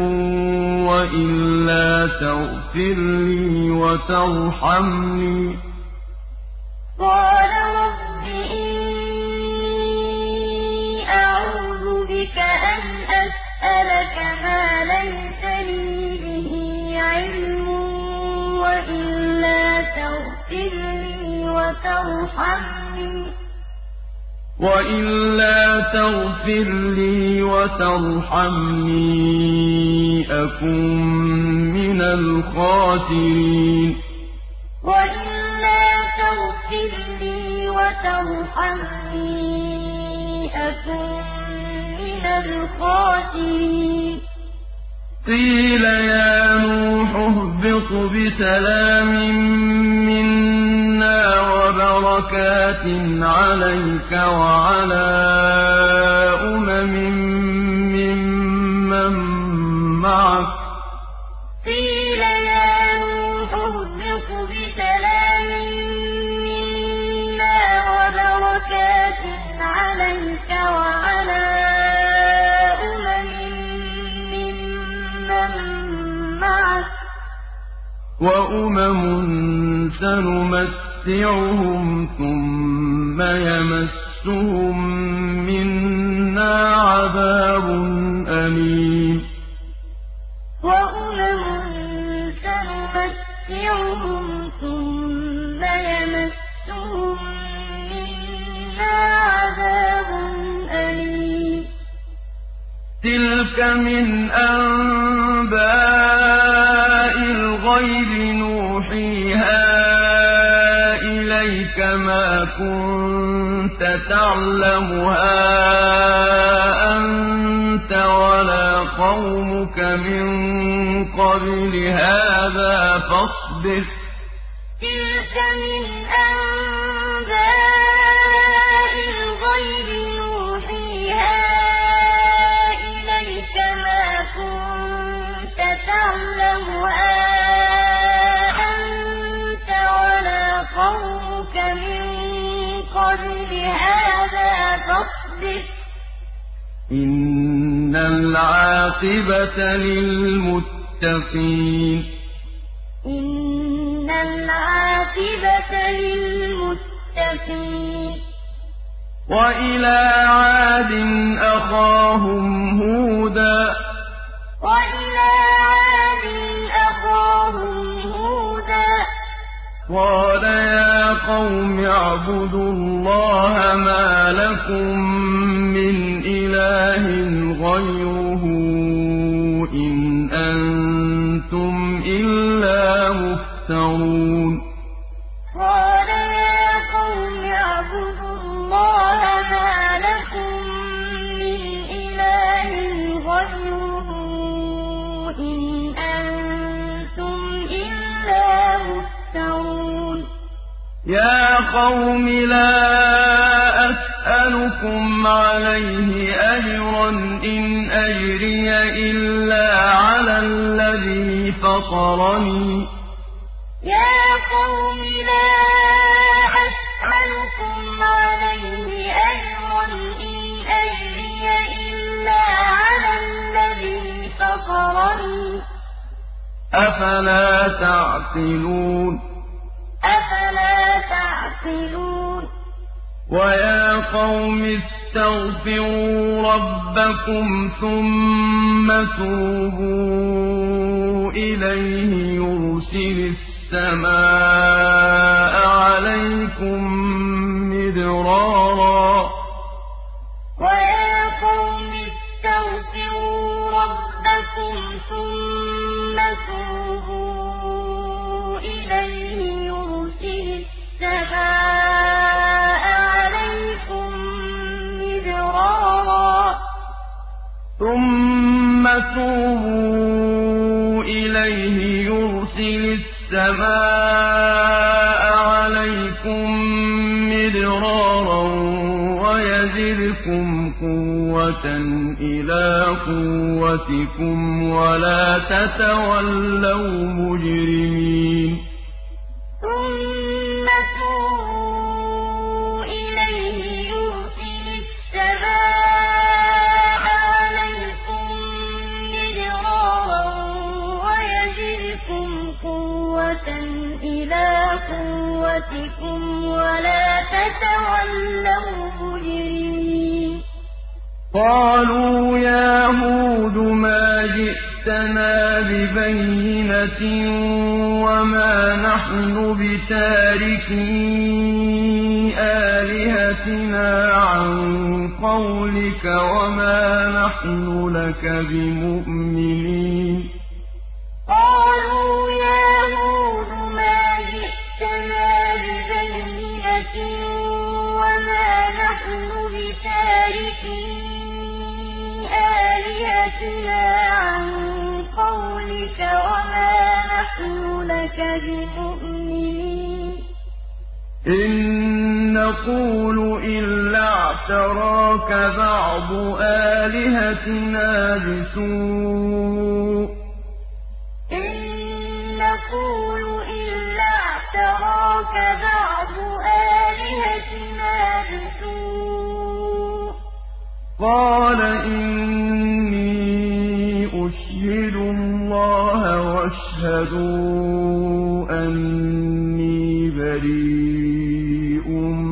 وإلا تغفر لي وترحمني قال رب إني أعوذ بك أن أسألك ما ليس لي به علم وإلا تغفر لي وترحمني وإلا تغفر لي وترحمني أكن من الخاسرين وإلا تغفر لي وترحمني أكن من الخاسرين قيل يا نوح اهبط بسلام منا وبركات عليك وعلى أمم ممن معك قيل يا نوح اهبط بسلام منا وبركات عليك وعلى وأمم سنمتعهم ثم يمسهم منا عذاب أليم وأمم سنمتعهم ثم يمسهم منا عذاب أليم تلك من أنباء الغيب نوحيها إليك ما كنت تعلمها أنت ولا قومك من قبل هذا فاصبر تلك من أنباء الغيب نوحيها إليك ما كنت تعلمها أنت ولا قومك من قبل هذا فاصبر إن العاقبة للمتقين إن العاقبة للمتقين وإلى عاد أخاهم هودا وإلى عاد أخاهم هودا قال يا قوم اعبدوا الله ما لكم من إله غيره إن أنتم تفترون قال يا قوم اعبدوا الله ما لكم من إله غيره إن أنتم إلا مفترون يا قوم لا أسألكم عليه أجرا إن أجري إلا على الذي فطرني يا قوم لا أسألكم عليه أجرا إن أجري إلا على الذي فطرني أفلا تعقلون أفلا تعقلون ويا قوم استغفروا ربكم ثم توبوا إليه يرسل السماء عليكم مدرارا ويا قوم استغفروا ربكم ثم توبوا إليه يرسل السماء عليكم مدرارا ثم توبوا إليه يرسل السماء عليكم مدرارا ويزدكم قوة إلى قوتكم ولا تتولوا مجرمين ثم توبوا إليه يرسل السماء عليكم مدرارا ويزدكم قوة إلى قوتكم ولا تتولوا مجرمين قالوا يا هود ما جئتنا ببينة وما نحن بتاركي آلهتنا عن قولك وما نحن لك بمؤمنين قالوا يا هود ما جئتنا ببينة وما نحن بتاركي آلهتنا عن قولك وما نحن لك بمؤمنين إن نقول إلا اعتراك بعض آلهتنا بسوء إن نقول إلا اعتراك بعض آلهتنا بسوء قال إني أشهد الله واشهدوا أني بريء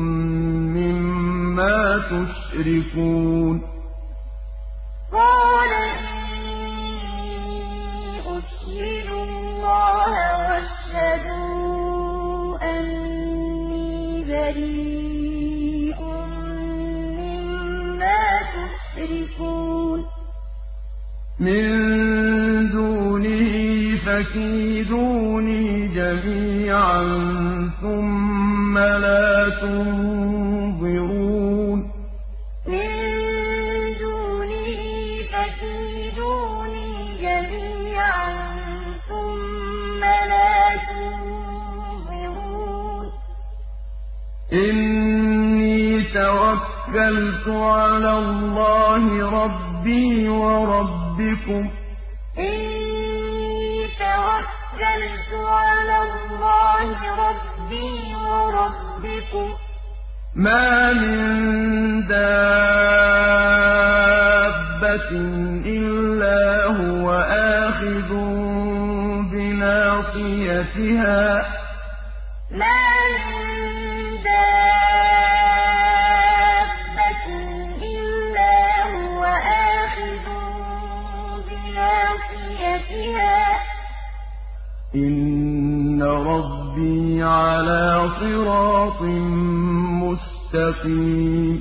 مما تشركون قال إني أشهد الله واشهدوا أني بريء مما تشركون من دونه فكيدوني جميعا ثم لا تنظرون من دونه فكيدوني جميعا ثم لا تنظرون إني توكلت على الله ربي وربكم إني توكلت على الله ربي وربكم ما من دابة إلا هو آخذ بناصيتها ما من دابة إلا هو آخذ بناصيتها إن ربي على صراط مستقيم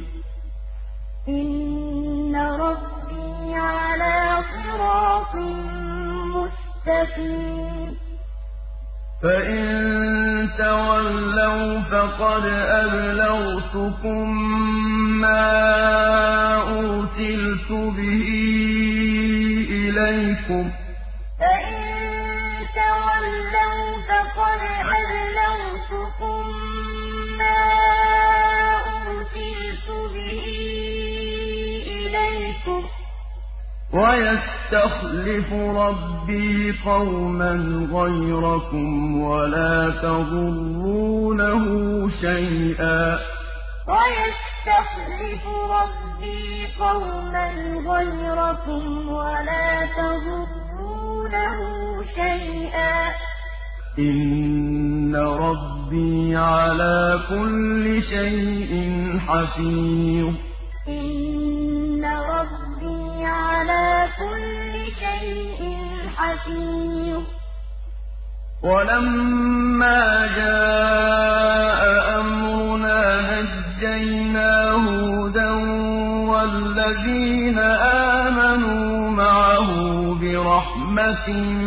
إن ربي على صراط مستقيم فَإِن تَوَلَّوْا فَقَدْ أَبْلَغْتُكُم مَّا أُرْسِلْتُ بِهِ إِلَيْكُمْ ۚ وَيَسْتَخْلِفُ رَبِّي قَوْمًا غَيْرَكُمْ وَلَا تَضُرُّونَهُ شَيْئًا ۚ وَيَسْتَخْلِفُ رَبِّي قَوْمًا غَيْرَكُمْ وَلَا تَضُرُّونَهُ شَيْئًا ۚ إِنَّ رَبِّي عَلَىٰ كُلِّ شَيْءٍ حَفِيظٌ إِنَّ رَبِّي عَلَىٰ كُلِّ شَيْءٍ حَفِيظٌ وَلَمَّا جَاءَ أَمْرُنَا نَجَّيْنَا هُودًا وَالَّذِينَ آمَنُوا مَعَهُ بِرَحْمَةٍ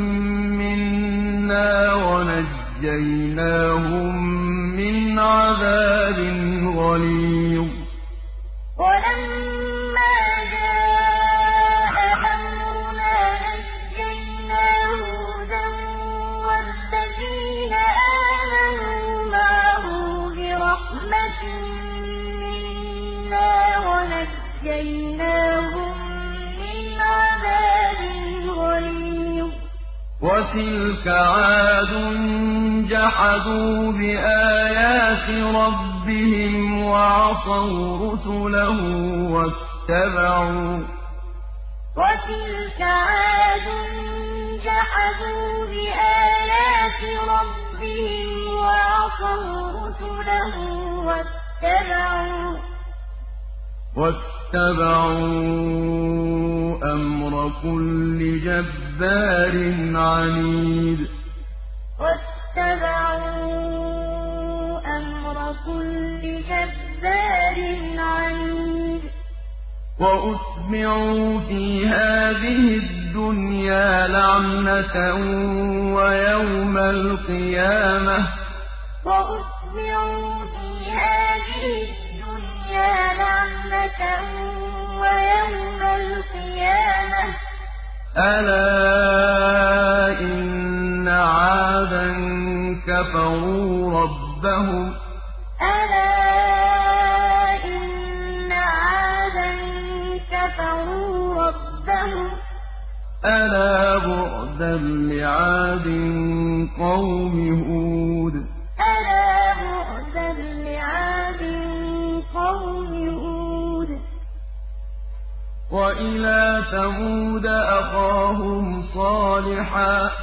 مِّنَّا وَنَجَّيْنَاهُم مِّنْ عَذَابٍ غَلِيظٍ وَلَمَّا جَاءَ أَمْرُنَا نَجَّيْنَا هُودًا وَالَّذِينَ آمَنُوا مَعَهُ بِرَحْمَةٍ مِّنَّا وَنَجَّيْنَاهُم مِّنْ عَذَابٍ غَلِيظٍ وَتِلْكَ عَادٌ جَحَدُوا بِآيَاتِ رَبِّهِمْ وَعَصَوْا رُسُلَهُ وَاتَّبَعُوا وَتِلْكَ عَادٌ جَحَدُوا بِآيَاتِ رَبِّهِمْ وَعَصَوْا رُسُلَهُ وَاتَّبَعُوا وَاتَّبَعُوا أَمْرَ كُلِّ جَبَّارٍ عَنِيدٍ وَاتَّبَعُوا أَمْرَ كُلِّ جَبَّارٍ عَنِيدٍ وَأُتْبِعُوا فِي هَٰذِهِ الدُّنْيَا لَعْنَةً وَيَوْمَ الْقِيَامَةِ ۗ وَأُتْبِعُوا فِي هَٰذِهِ الدُّنْيَا لَعْنَةً وَيَوْمَ الْقِيَامَةِ ۗ أَلَا إِنَّ عَادًا كَفَرُوا رَبَّهُمْ أَلَا إِنَّ عَادًا كَفَرُوا رَبَّهُمْ أَلَا بُعْدًا لِّعَادٍ قَوْمِ هُودٍ أَلَا بُعْدًا لِّعَادٍ قَوْمِ هُودٍ وَإِلَىٰ ثَمُودَ أَخَاهُمْ صَالِحًا ۗ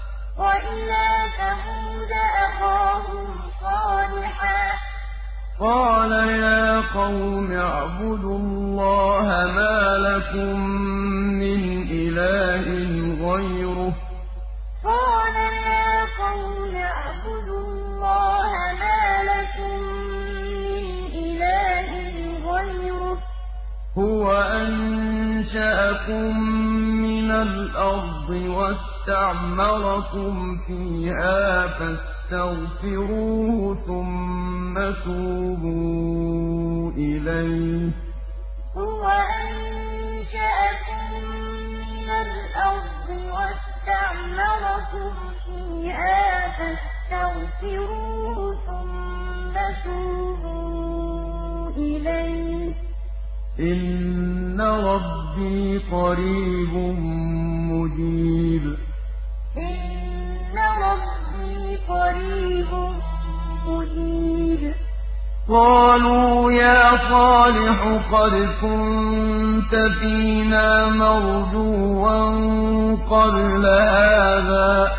قَالَ يَا قَوْمِ اعْبُدُوا اللَّهَ مَا لَكُم مِّنْ إِلَٰهٍ غَيْرُهُ ۖ قَالَ يَا قَوْمِ اعْبُدُوا اللَّهَ مَا لَكُم مِّنْ إِلَٰهٍ غَيْرُهُ ۖ هُوَ أَنشَأَكُم مِّنَ الْأَرْضِ وَاسْتَعْمَرَكُمْ فِيهَا فَاسْتَغْفِرُوهُ ثُمَّ تُوبُوا إِلَيْهِ ۚ هُوَ أَنشَأَكُم مِّنَ الْأَرْضِ وَاسْتَعْمَرَكُمْ فِيهَا فَاسْتَغْفِرُوهُ ثُمَّ تُوبُوا إِلَيْهِ ۚ إِنَّ رَبِّي قَرِيبٌ مُّجِيبٌ إِنَّ رَبِّي قَرِيبٌ مُّجِيبٌ قَالُوا يَا صَالِحُ قَدْ كُنتَ فِينَا مَرْجُوًّا قَبْلَ هَٰذَا ۖ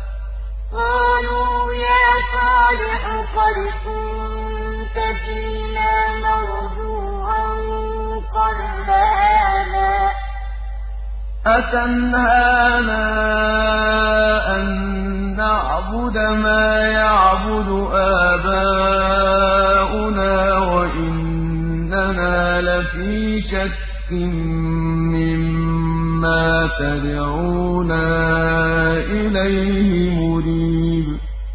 أَتَنْهَانَا أَن نَّعْبُدَ مَا يَعْبُدُ آبَاؤُنَا وَإِنَّنَا لَفِي شَكٍّ مِّمَّا تَدْعُونَا إِلَيْهِ مُرِيبٍ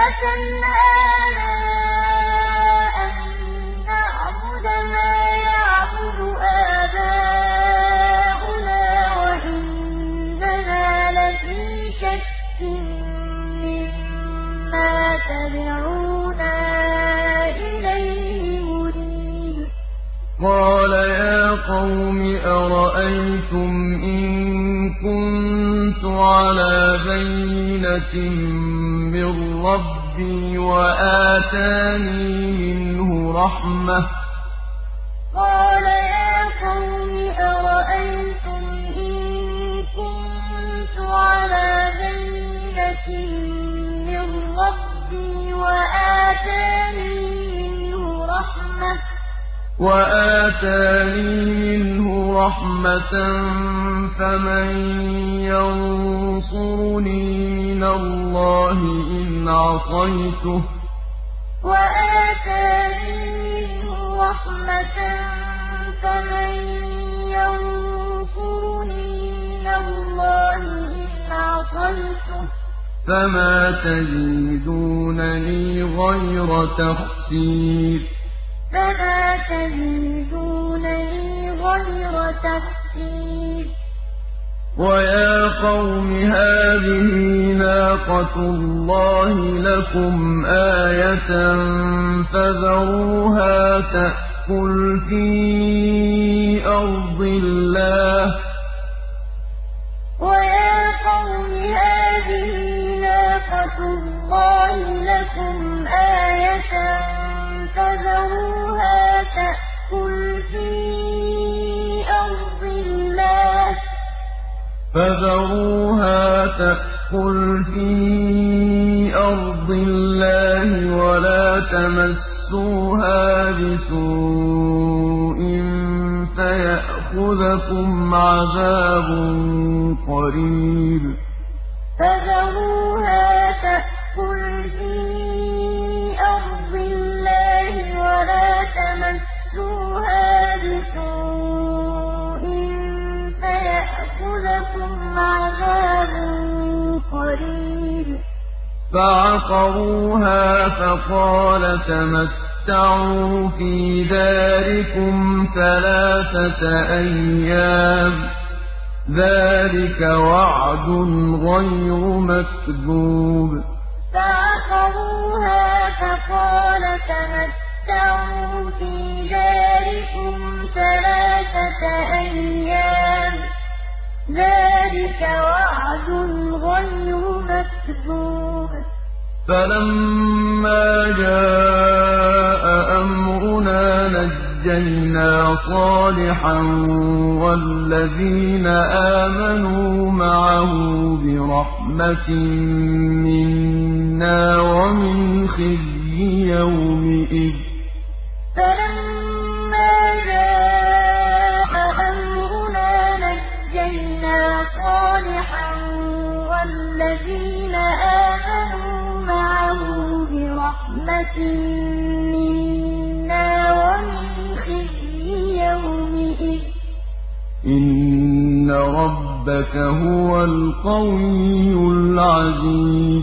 تنهانا أن نعبد ما يعبد آباؤنا وإننا لفي شك مما تدعونا إليه مريب قال يا قوم أرأيتم إن كنت على بينة من ربي وآتاني منه رحمة قال يا قوم أرأيتم إن كنت على بينة من ربي وآتاني منه رحمة وآتاني منه رحمة فمن ينصرني من الله إن عصيته وآتاني منه رحمة فمن ينصرني من الله إن عصيته فما تزيدونني غير تخسير فما تزيدونني غير تخسير ويا قوم هذه ناقة الله لكم آية فذروها تأكل في أرض الله ويا قوم هذه ناقة الله لكم آية فذروها تأكل في أرض الله فذروها تأكل في أرض الله ولا تمسوها بسوء فيأخذكم عذاب قريب فذروها تأكل في أرض الله ولا تمسوها بسوء فيأخذكم عذاب قريب فعقروها فقال تمتعوا في داركم ثلاثة أيام ذلك وعد غير مكذوب فعقروها فقال تمتعوا في داركم ثلاثة أيام ذلك وعد غير مكذوب فلما جاء أمرنا نجينا صالحا والذين آمنوا معه برحمة منا ومن خزي يومئذ فلما جاء أمرنا نجينا صالحا والذين آمنوا معه برحمة منا ومن خزي يومئذ إن ربك هو القوي العزيز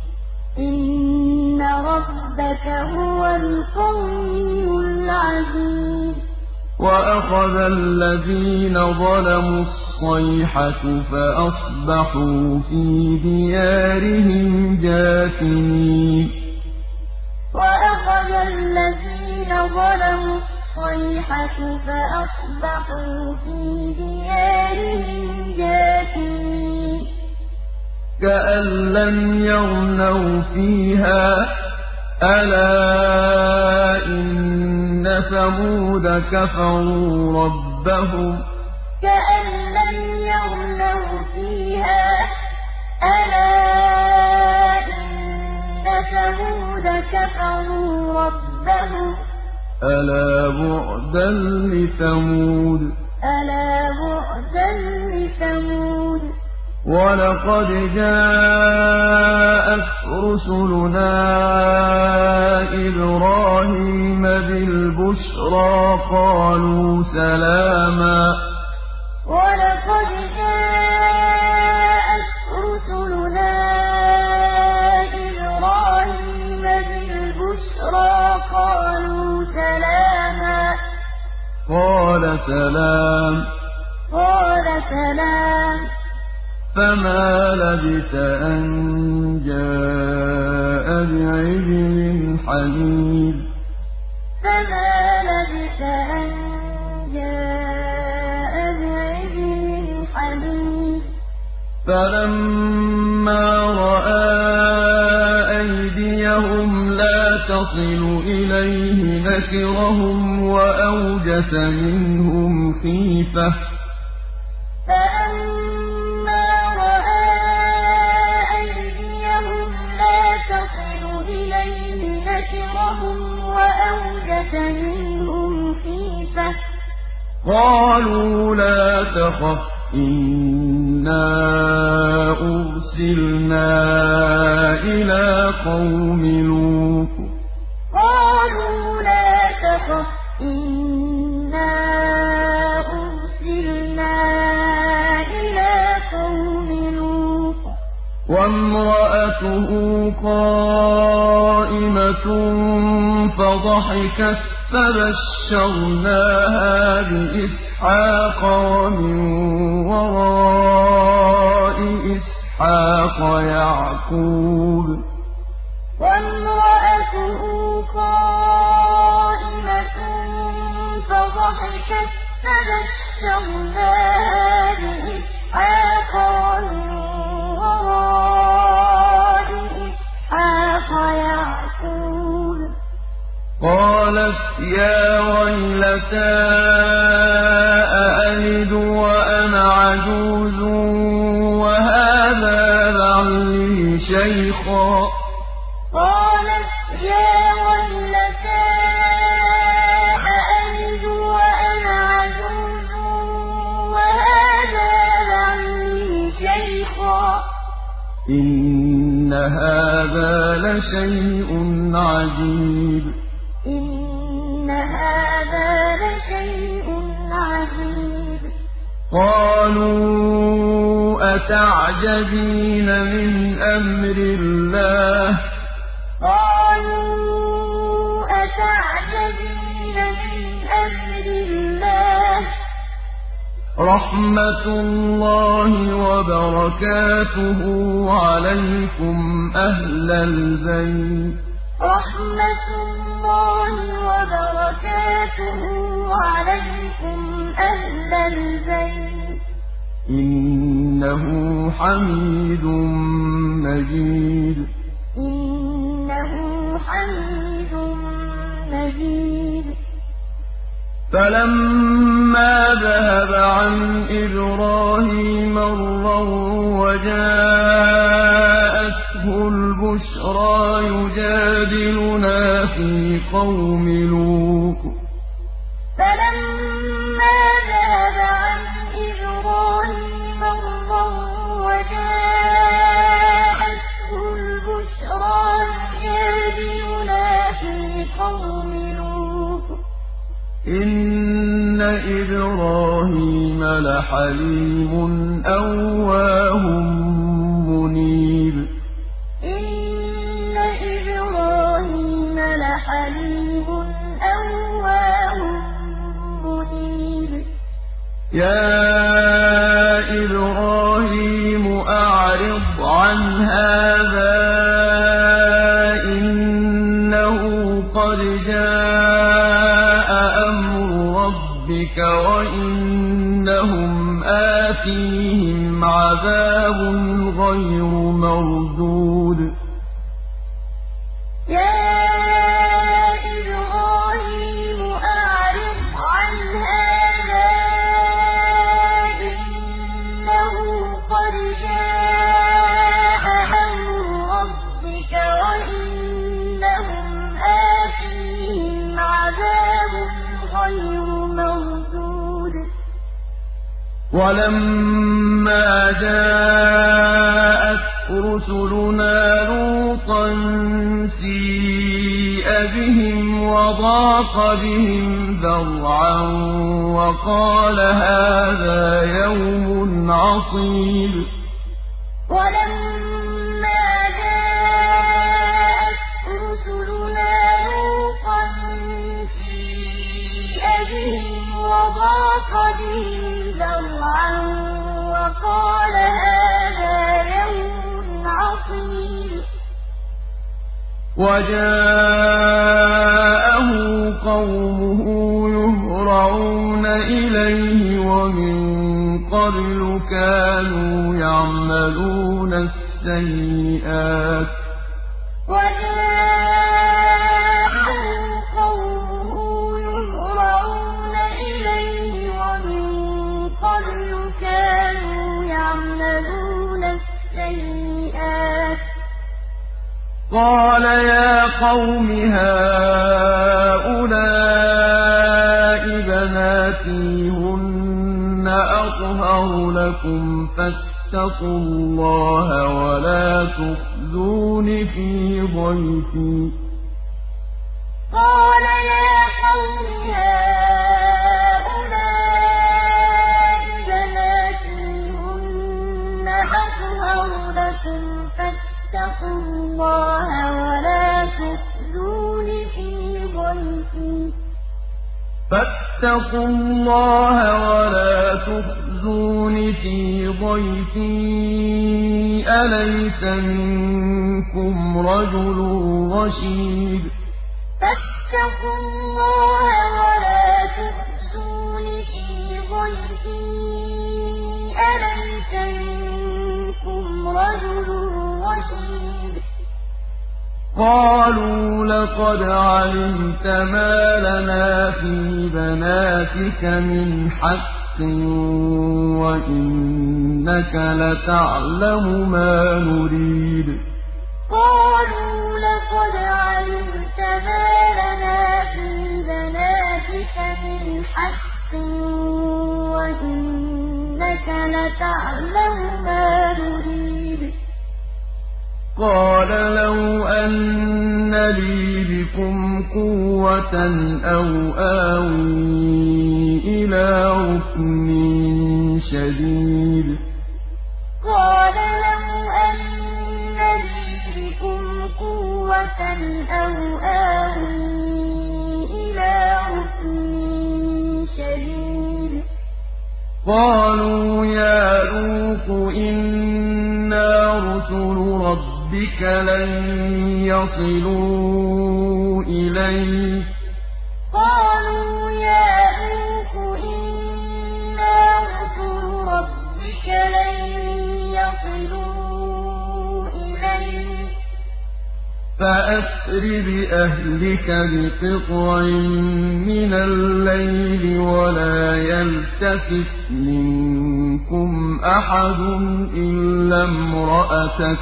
إن ربك هو القوي العزيز وأخذ الذين ظلموا الصيحة فأصبحوا في ديارهم جاثمين وأخذ الذين ظلموا الصيحة فأصبحوا في ديارهم جاثمين كأن لم يغنوا فيها ألا إن ثمود كفروا ربهم كأن لم يغنوا فيها ألا إن ثمود كفروا ربهم ألا بعدا لثمود ألا بعدا لثمود ولقد جاءت رسلنا إبراهيم بالبشرى قالوا سلاما ولقد جاءت رسلنا إبراهيم فما لبث أن جاء بعجل حنيذ فما لبث أن جاء بعجل حنيذ فلما رأى أيديهم لا تصل إليه نكرهم وأوجس منهم خيفة فلما رأى أيديهم لا تصل إليه نكرهم وأوجس منهم خيفة قالوا لا تخف إنا أرسلنا إلى قوم لوط قالوا لا تخف إنا أرسلنا إلى قوم لوط وامرأته قائمة فضحكت فبشرناها بإسحاق ومن وراء إسحاق يعقوب وامرأته قائمة فضحكت فبشرناها بإسحاق ومن وراء إسحاق يعقوب قالت يا ويلتى أألد وأنا عجوز وهذا بعلي شيخا قالت يا ويلتى أألد وأنا عجوز وهذا بعلي شيخا إن هذا لشيء عجيب إن هذا لشيء عجيب قالوا أتعجبين من أمر الله قالوا أتعجبين من أمر الله رحمة الله وبركاته عليكم أهل البيت رحمة الله وبركاته عليكم أهل البيت إنه حميد مجيد إنه حميد مجيد فلما ذهب عن إبراهيم الروع وجاءته البشرى يجادلنا في قوم لوط فلما ذهب عن إبراهيم الروع وجاءته البشرى يجادلنا في قوم لوط إن إبراهيم لحليم أواه منيب إن إبراهيم لحليم أواه منيب يا إبراهيم أعرض عن هذا إنه قد جاء أمر ربك وإنهم آتيهم عذاب غير مردود يا إبراهيم أعرض عن هذا إنه قد جاء أمر ربك وإنهم آتيهم عذاب غير مردود ولما جاءت رسلنا لوطا سيء بهم وضاق بهم ذرعا وقال هذا يوم عصيب ولما جاءت رسلنا لوطا سيء بهم وضاق بهم ذرعا وقال هذا وَجَاءَهُ قَوْمُهُ يُهْرَعُونَ إِلَيْهِ وَمِن قَبْلُ كَانُوا يَعْمَلُونَ السَّيِّئَاتِ قَالَ يَا قَوْمِ هَٰؤُلَاءِ بَنَاتِي هُنَّ أَطْهَرُ لَكُمْ فَاتَّقُوا اللَّهَ وَلَا تُخْزُونِ فِي ضَيْفِي قَالَ يَا قَوْمِ هَٰؤُلَاءِ بَنَاتِي هُنَّ أَطْهَرُ لَكُمْ فَاتَّقُوا اللَّهَ وَلَا تُخْزُونِ فِي ضَيْفِي فَاتَّقُوا اللَّهَ وَلَا تُخْزُونِ فِي ضَيْفِي أَلَيْسَ مِنكُمْ رَجُلٌ رَّشِيدٌ فَاتَّقُوا اللَّهَ وَلَا تُخْزُونِ فِي ضَيْفِي أَلَيْسَ مِنكُمْ رَجُلٌ رَّشِيدٌ قَالُوا لَقَدْ عَلِمْتَ مَا لَنَا فِي بَنَاتِكَ مِنْ حَقٍّ وَإِنَّكَ لَتَعْلَمُ مَا نُرِيدُ قَالُوا لَقَدْ عَلِمْتَ مَا لَنَا فِي بَنَاتِكَ مِنْ حَقٍّ وَإِنَّكَ لَتَعْلَمُ مَا نُرِيدُ قَالَ لَوْ أَنَّ لِي بِكُمْ قُوَّةً أَوْ آوِي إِلَىٰ رُكْنٍ شَدِيدٍ قَالَ لَوْ أَنَّ لِي بِكُمْ قُوَّةً أَوْ آوِي إِلَىٰ رُكْنٍ شَدِيدٍ قَالُوا يَا لُوطُ إِنَّا رُسُلُ رَبِّكَ لَن يَصِلُوا إِلَيْكَ فَأَسْرِ بِأَهْلِكَ بِقِطْعٍ مِّنَ اللَّيْلِ وَلَا يَلْتَفِتْ مِنكُمْ أَحَدٌ إِلَّا امْرَأَتَكَ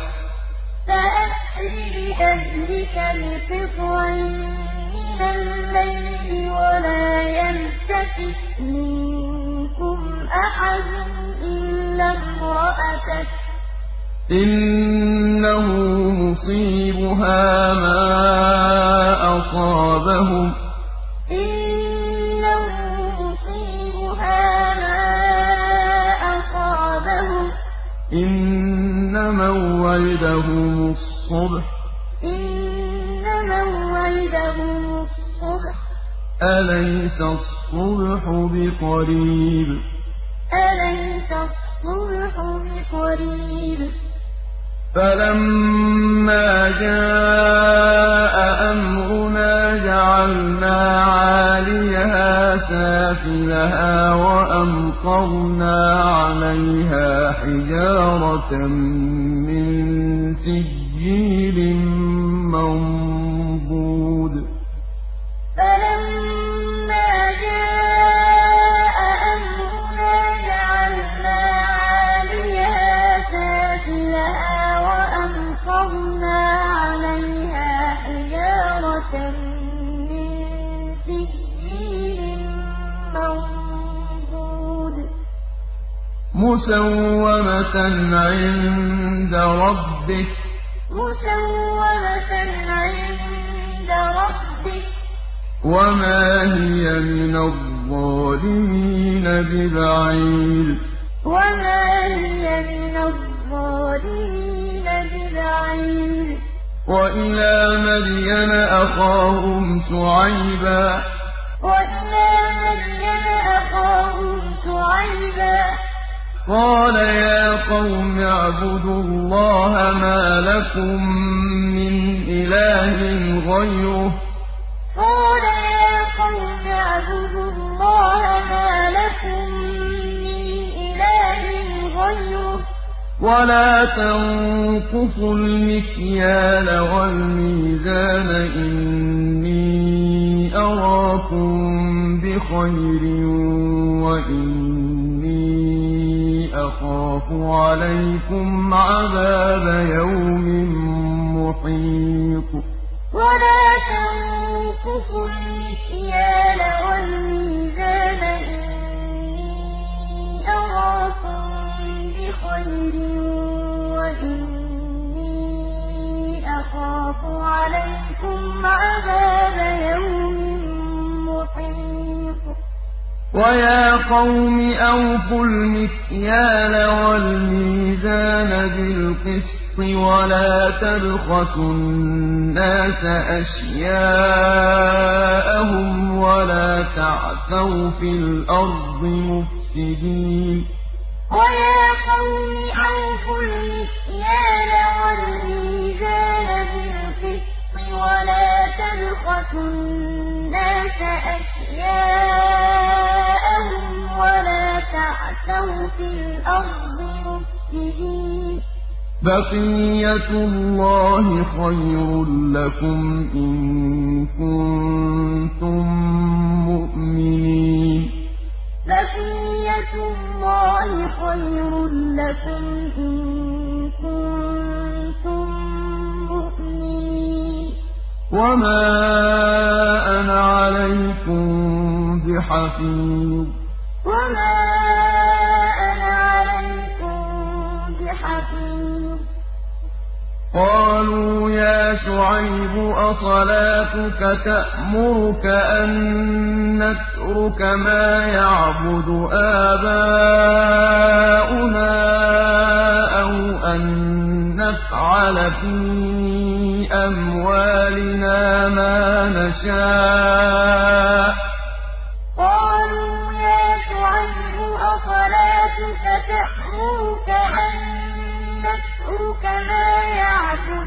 إِنَّهُ مُصِيبُهَا مَا أَصَابَهُمْ إِنَّ مَوْعِدَهُمُ الصُّبْحُ أَلَيْسَ الصُّبْحُ بِقَرِيبٍ فَلَمَّا جَاءَ أَمْرُنَا جَعَلْنَا عَالِيَهَا سَافِلَهَا وَأَمْطَرْنَا عَلَيْهَا حِجَارَةً مِّن سِجِّيلٍ مَّنضُودٍ مُّسَوَّمَةً عِندَ رَبِّكَ وَمَا هِيَ مِنَ الظَّالِمِينَ بِبَعِيدٍ وَإِلَىٰ مَدْيَنَ أَخَاهُمْ شُعَيْبًا قَالَ يَا قَوْمِ اعْبُدُوا اللَّهَ مَا لَكُم مِّنْ إِلَٰهٍ غَيْرُهُ ۖ قَالَ يَا قَوْمِ اعْبُدُوا اللَّهَ مَا لَكُم مِّنْ إِلَٰهٍ غَيْرُهُ ۖ وَلَا تَنقُصُوا الْمِكْيَالَ وَالْمِيزَانَ ۖ إِنِّي أَرَاكُم بِخَيْرٍ وَإِنِّي أَخَافُ عَلَيْكُمْ عَذَابَ يَوْمٍ مُّحِيطٍ وَلَا تَنقُصُوا الْمِكْيَالَ وَالْمِيزَانَ ۖ إِنِّي أَرَاكُم بِخَيْرٍ وَإِنِّي أَخَافُ عَلَيْكُمْ عَذَابَ يَوْمٍ مُّحِيطٍ وَيَا قَوْمِ أَوْفُوا الْمِكْيَالَ وَالْمِيزَانَ بِالْقِسْطِ وَلَا تَبْخَسُوا النَّاسَ أَشْيَاءَهُمْ وَلَا تَعْثَوْا فِي الْأَرْضِ مُفْسِدِينَ وَيَا قَوْمِ أَوْفُوا الْمِكْيَالَ وَالْمِيزَانَ بِالْقِسْطِ وَلَا تَبْخَسُوا النَّاسَ أَشْيَاءَهُمْ وَلَا تَعْثَوْا فِي الْأَرْضِ مُفْسِدِينَ بَقِيَّتُ اللَّهِ خَيْرٌ لَّكُمْ إِن كُنتُم مُّؤْمِنِينَ بَقِيَّتُ اللَّهِ خَيْرٌ لَّكُمْ إِن كُنتُم مُّؤْمِنِينَ وَمَا أَنَا عَلَيْكُم بِحَفِيظٍ وَمَا أَنَا عَلَيْكُم بِحَفِيظٍ قَالُوا يَا شُعَيْبُ أَصَلَاتُكَ تَأْمُرُكَ أَن نَّتْرُكَ مَا يَعْبُدُ آبَاؤُنَا أَوْ أَن نَّفْعَلَ فِي أَمْوَالِنَا مَا نَشَاءُ ۖ قَالُوا يَا شُعَيْبُ أَصَلَاتُكَ تَأْمُرُكَ أَن نَّتْرُكَ مَا يَعْبُدُ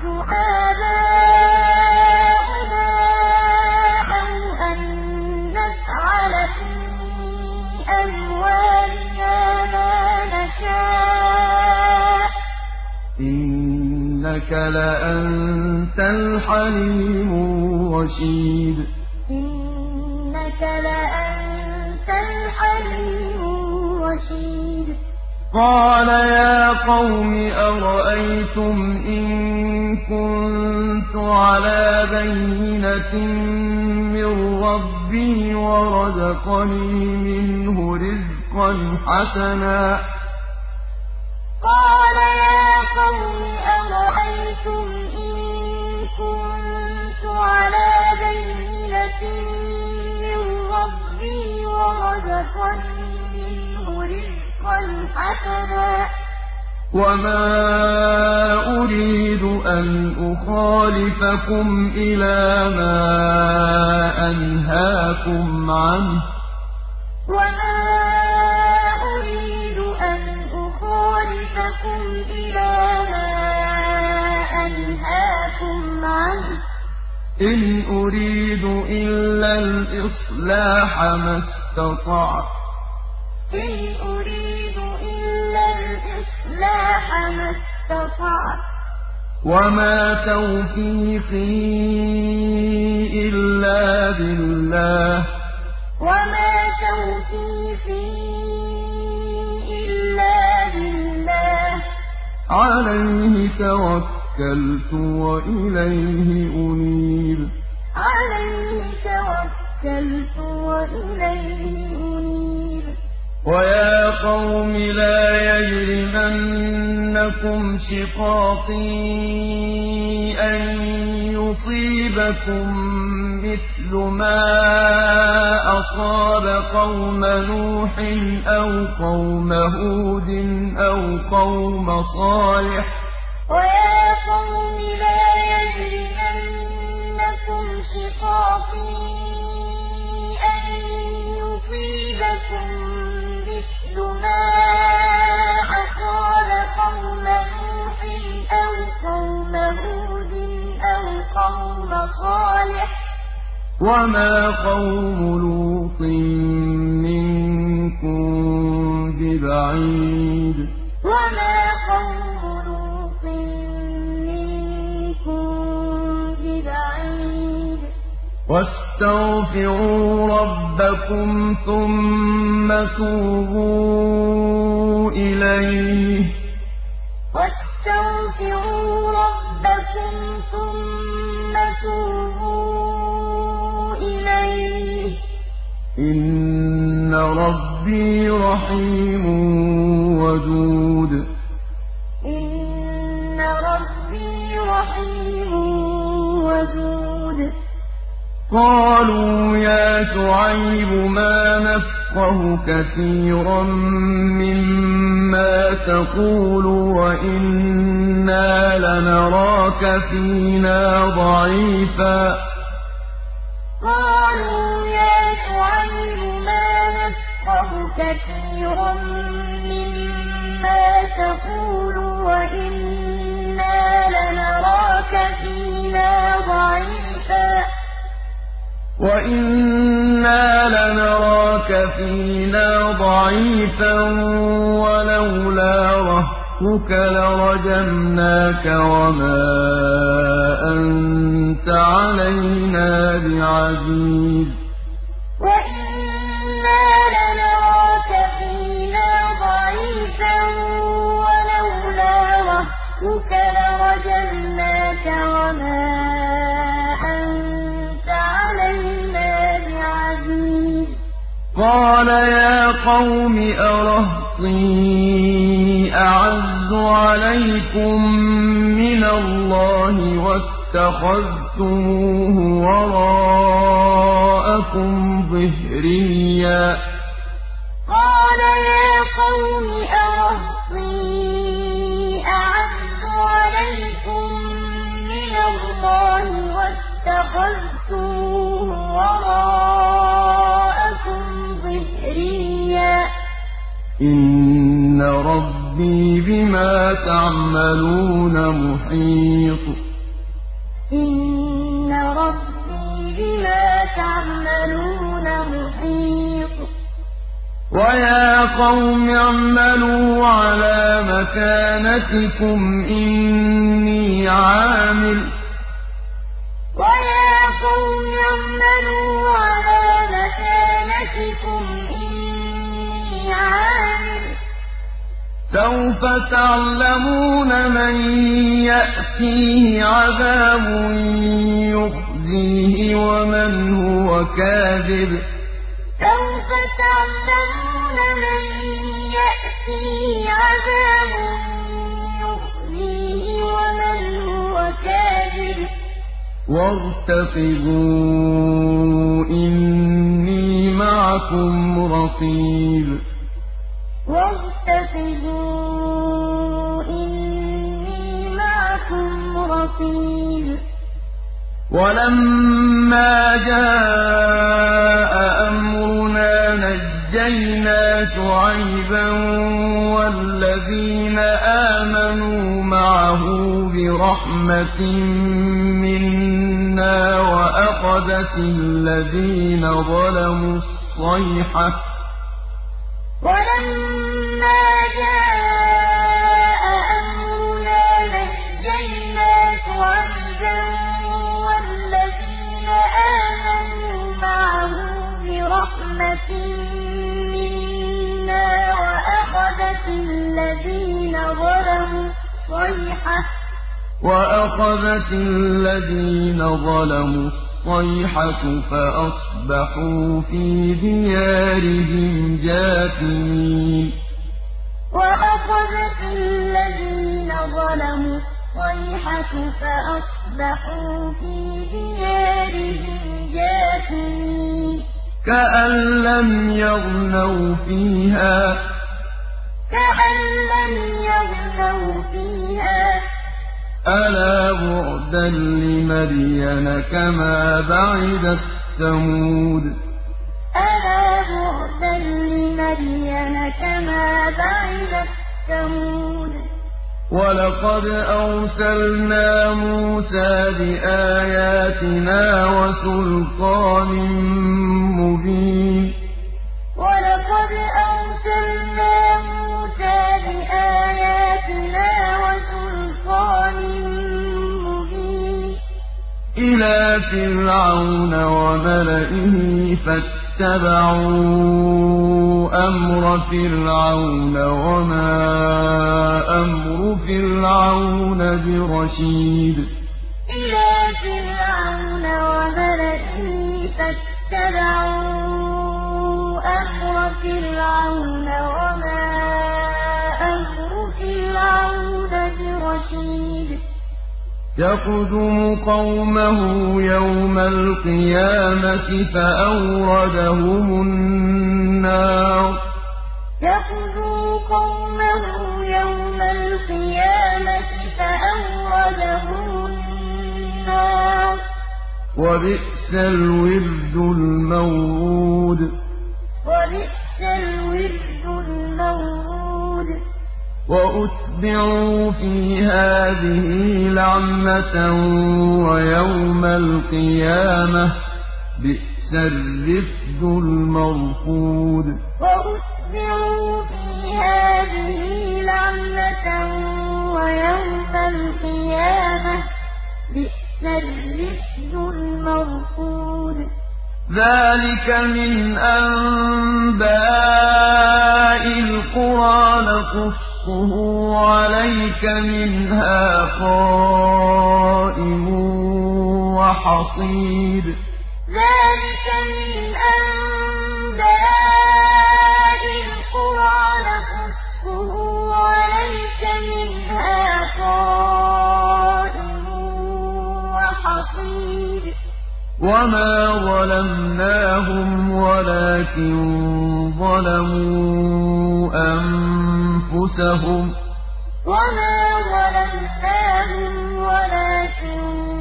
آبَاؤُنَا أَوْ أَن نَّفْعَلَ فِي أَمْوَالِنَا مَا نَشَاءُ ۖ إِنَّكَ لَأَنتَ الْحَلِيمُ الرَّشِيدُ إِنَّكَ لَأَنتَ الْحَلِيمُ الرَّشِيدُ قَالَ يَا قَوْمِ أَرَأَيْتُمْ إِن كُنتُ عَلَىٰ بَيِّنَةٍ مِّن رَّبِّي وَرَزَقَنِي مِنْهُ رِزْقًا حَسَنًا ۚ قَالَ يَا قَوْمِ أَرَأَيْتُمْ إِن كُنتُ عَلَىٰ بَيِّنَةٍ مِّن رَّبِّي وَرَزَقَنِي مِنْهُ رِزْقًا حَسَنًا ۚ وَمَا أُرِيدُ أَنْ أُخَالِفَكُمْ إِلَىٰ مَا أَنْهَاكُمْ عَنْهُ ۚ وَمَا أُرِيدُ أَنْ أُخَالِفَكُمْ إِلَىٰ مَا أَنْهَاكُمْ عَنْهُ ۚ إِنْ أُرِيدُ إِلَّا الْإِصْلَاحَ مَا اسْتَطَعْتُ إِنْ أُرِيدُ إِلَّا الْإِصْلَاحَ مَا اسْتَطَعْتُ ۚ وَمَا تَوْفِيقِي إِلَّا بِاللَّهِ ۚ وَمَا تَوْفِيقِي إِلَّا بِاللَّهِ ۚ عَلَيْهِ تَوَكَّلْتُ وَإِلَيْهِ أُنِيبُ عَلَيْهِ تَوَكَّلْتُ وَإِلَيْهِ أُنِيبُ وَيَا قَوْمِ لَا يَجْرِمَنَّكُمْ شِقَاقِي أَن يُصِيبَكُم مِّثْلُ مَا أَصَابَ قَوْمَ نُوحٍ أَوْ قَوْمَ هُودٍ أَوْ قَوْمَ صَالِحٍ ۚ وَيَا قَوْمِ لَا يَجْرِمَنَّكُمْ شِقَاقِي أَن يُصِيبَكُم مِّثْلُ مَا وما قوم لوط منكم ببعيد وما قوم لوط منكم ببعيد واستغفروا ربكم ثم توبوا إليه واستغفروا ربكم ثم توبوا إليه إن ربي رحيم ودود إن ربي رحيم ودود قالوا يا شعيب ما نفقه كثيرا مما تقول وإنا لنراك فينا ضعيفا قالوا يا شعيب ما نفقه كثيرا مما تقول وإنا لنراك فينا ضعيفا وَإِنَّا لَنَرَاكَ فِينَا ضَعِيفًا وَلَوْلَا رَهْطُكَ لَرَجَمْنَاكَ وَمَا أَنتَ عَلَيْنَا بِعَزِيزٍ وَإِنَّا لَنَرَاكَ فِينَا ضَعِيفًا وَلَوْلَا رَهْطُكَ لَرَجَمْنَاكَ وَمَا قال يا قوم أرهطي أعز عليكم من الله واتخذتموه وراءكم ظهريا قال يا قوم أرهطي أعز عليكم من الله واتخذتموه وراءكم إن ربي بما تعملون محيط إن ربي بما تعملون محيط ويا قوم اعملوا على مكانتكم إني عامل ويا قوم اعملوا على مكانتكم إني عامل سوف تعلمون من يأتيه عذاب يخزيه ومن هو كاذب سوف تعلمون من يأتيه عذاب يخزيه ومن هو كاذب وارتقبوا إني معكم رقيب وارتقبوا إني معكم رقيب ولما جاء أمرنا نجينا شعيبا والذين آمنوا معه برحمة منا وأخذت الذين ظلموا الصيحة ولما جاء أمرنا نجينا شعيبا والذين آمنوا معه برحمة منا وأخذت الذين ظلموا الصيحة وأخذت الذين ظلموا الصيحة فأصبحوا في ديارهم جاثمين وأخذت الذين ظلموا الصيحة فأصبحوا في ديارهم جاثمين كأن لم يغنوا فيها كأن لم يغنوا فيها ألا بعدا لمدين كما بعدت ثمود ألا بعدا لمدين كما بعدت ثمود وَلَقَدْ أَرْسَلْنَا مُوسَىٰ بِآيَاتِنَا وَسُلْطَانٍ مُّبِينٍ وَلَقَدْ أَرْسَلْنَا مُوسَىٰ بِآيَاتِنَا وَسُلْطَانٍ مُّبِينٍ إِلَىٰ فِرْعَوْنَ وَمَلَئِهِ فَاتَّبَعُوا أَمْرَ فِرْعَوْنَ وَمَا أَمْرُ فِرْعَوْنَ بِرَشِيدٍ إِلَىٰ فِرْعَوْنَ وَمَلَئِهِ فَاتَّبَعُوا أَمْرَ فِرْعَوْنَ وَمَا أَمْرُ فِرْعَوْنَ بِرَشِيدٍ يَقْدُمُ قَوْمَهُ يَوْمَ الْقِيَامَةِ فَأَوْرَدَهُمُ النَّارَ يَقْدُمُ قَوْمَهُ يَوْمَ الْقِيَامَةِ فَأَوْرَدَهُمُ النَّارَ وَبِئْسَ الْوِرْدُ الْمَوْرُودُ وَبِئْسَ الْوِرْدُ الْمَوْرُودُ وَأُتْبِعُوا فِي هَٰذِهِ لَعْنَةً وَيَوْمَ الْقِيَامَةِ ۚ بِئْسَ الرِّفْدُ الْمَرْفُودُ وَأُتْبِعُوا فِي هَٰذِهِ لَعْنَةً وَيَوْمَ الْقِيَامَةِ ۚ بِئْسَ الرِّفْدُ الْمَرْفُودُ ذَٰلِكَ مِنْ أَنبَاءِ الْقُرَىٰ نَقُصُّهُ عَلَيْكَ ۖ مِنْهَا قَائِمٌ وَحَصِيدٌ ذَٰلِكَ مِنْ أَنبَاءِ الْقُرَىٰ نَقُصُّهُ عَلَيْكَ ۖ مِنْهَا قَائِمٌ وَحَصِيدٌ وَمَا ظَلَمْنَاهُمْ وَلَٰكِن ظَلَمُوا أَنفُسَهُمْ ۖ وَمَا ظَلَمْنَاهُمْ وَلَٰكِن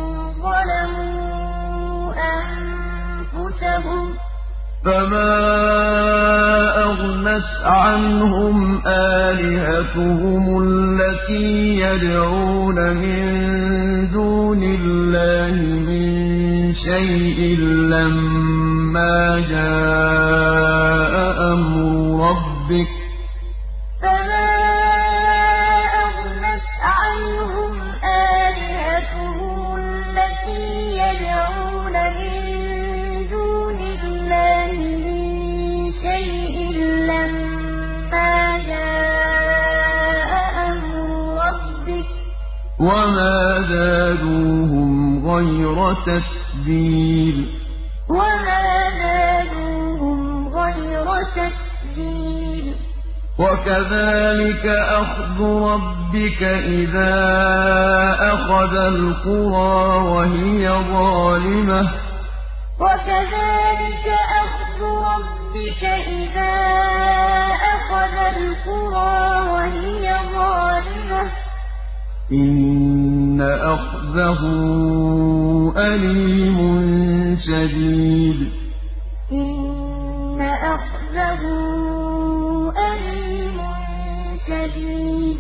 ظَلَمُوا أَنفُسَهُمْ ۖ فَمَا أَغْنَتْ عَنْهُمْ آلِهَتُهُمُ الَّتِي يَدْعُونَ مِن دُونِ اللَّهِ مِن شَيْءٍ لَّمَّا جَاءَ أَمْرُ رَبِّكَ ۖ فَمَا أَغْنَتْ عَنْهُمْ آلِهَتُهُمُ الَّتِي يَدْعُونَ مِن دُونِ اللَّهِ مِن شَيْءٍ لَّمَّا جَاءَ أَمْرُ رَبِّكَ ۖ وَمَا زَادُوهُمْ غَيْرَ تَتْبِيبٍ وَمَا زَادُوهُمْ غَيْرَ تَتْبِيبٍ وَكَذَٰلِكَ أَخْذُ رَبِّكَ إِذَا أَخَذَ الْقُرَىٰ وَهِيَ ظَالِمَةٌ ۚ وَكَذَٰلِكَ أَخْذُ رَبِّكَ إِذَا أَخَذَ الْقُرَىٰ وَهِيَ ظَالِمَةٌ ۚ إِنَّ أَخْذَهُ أَلِيمٌ شَدِيدٌ إِنَّ أَخْذَهُ أَلِيمٌ شَدِيدٌ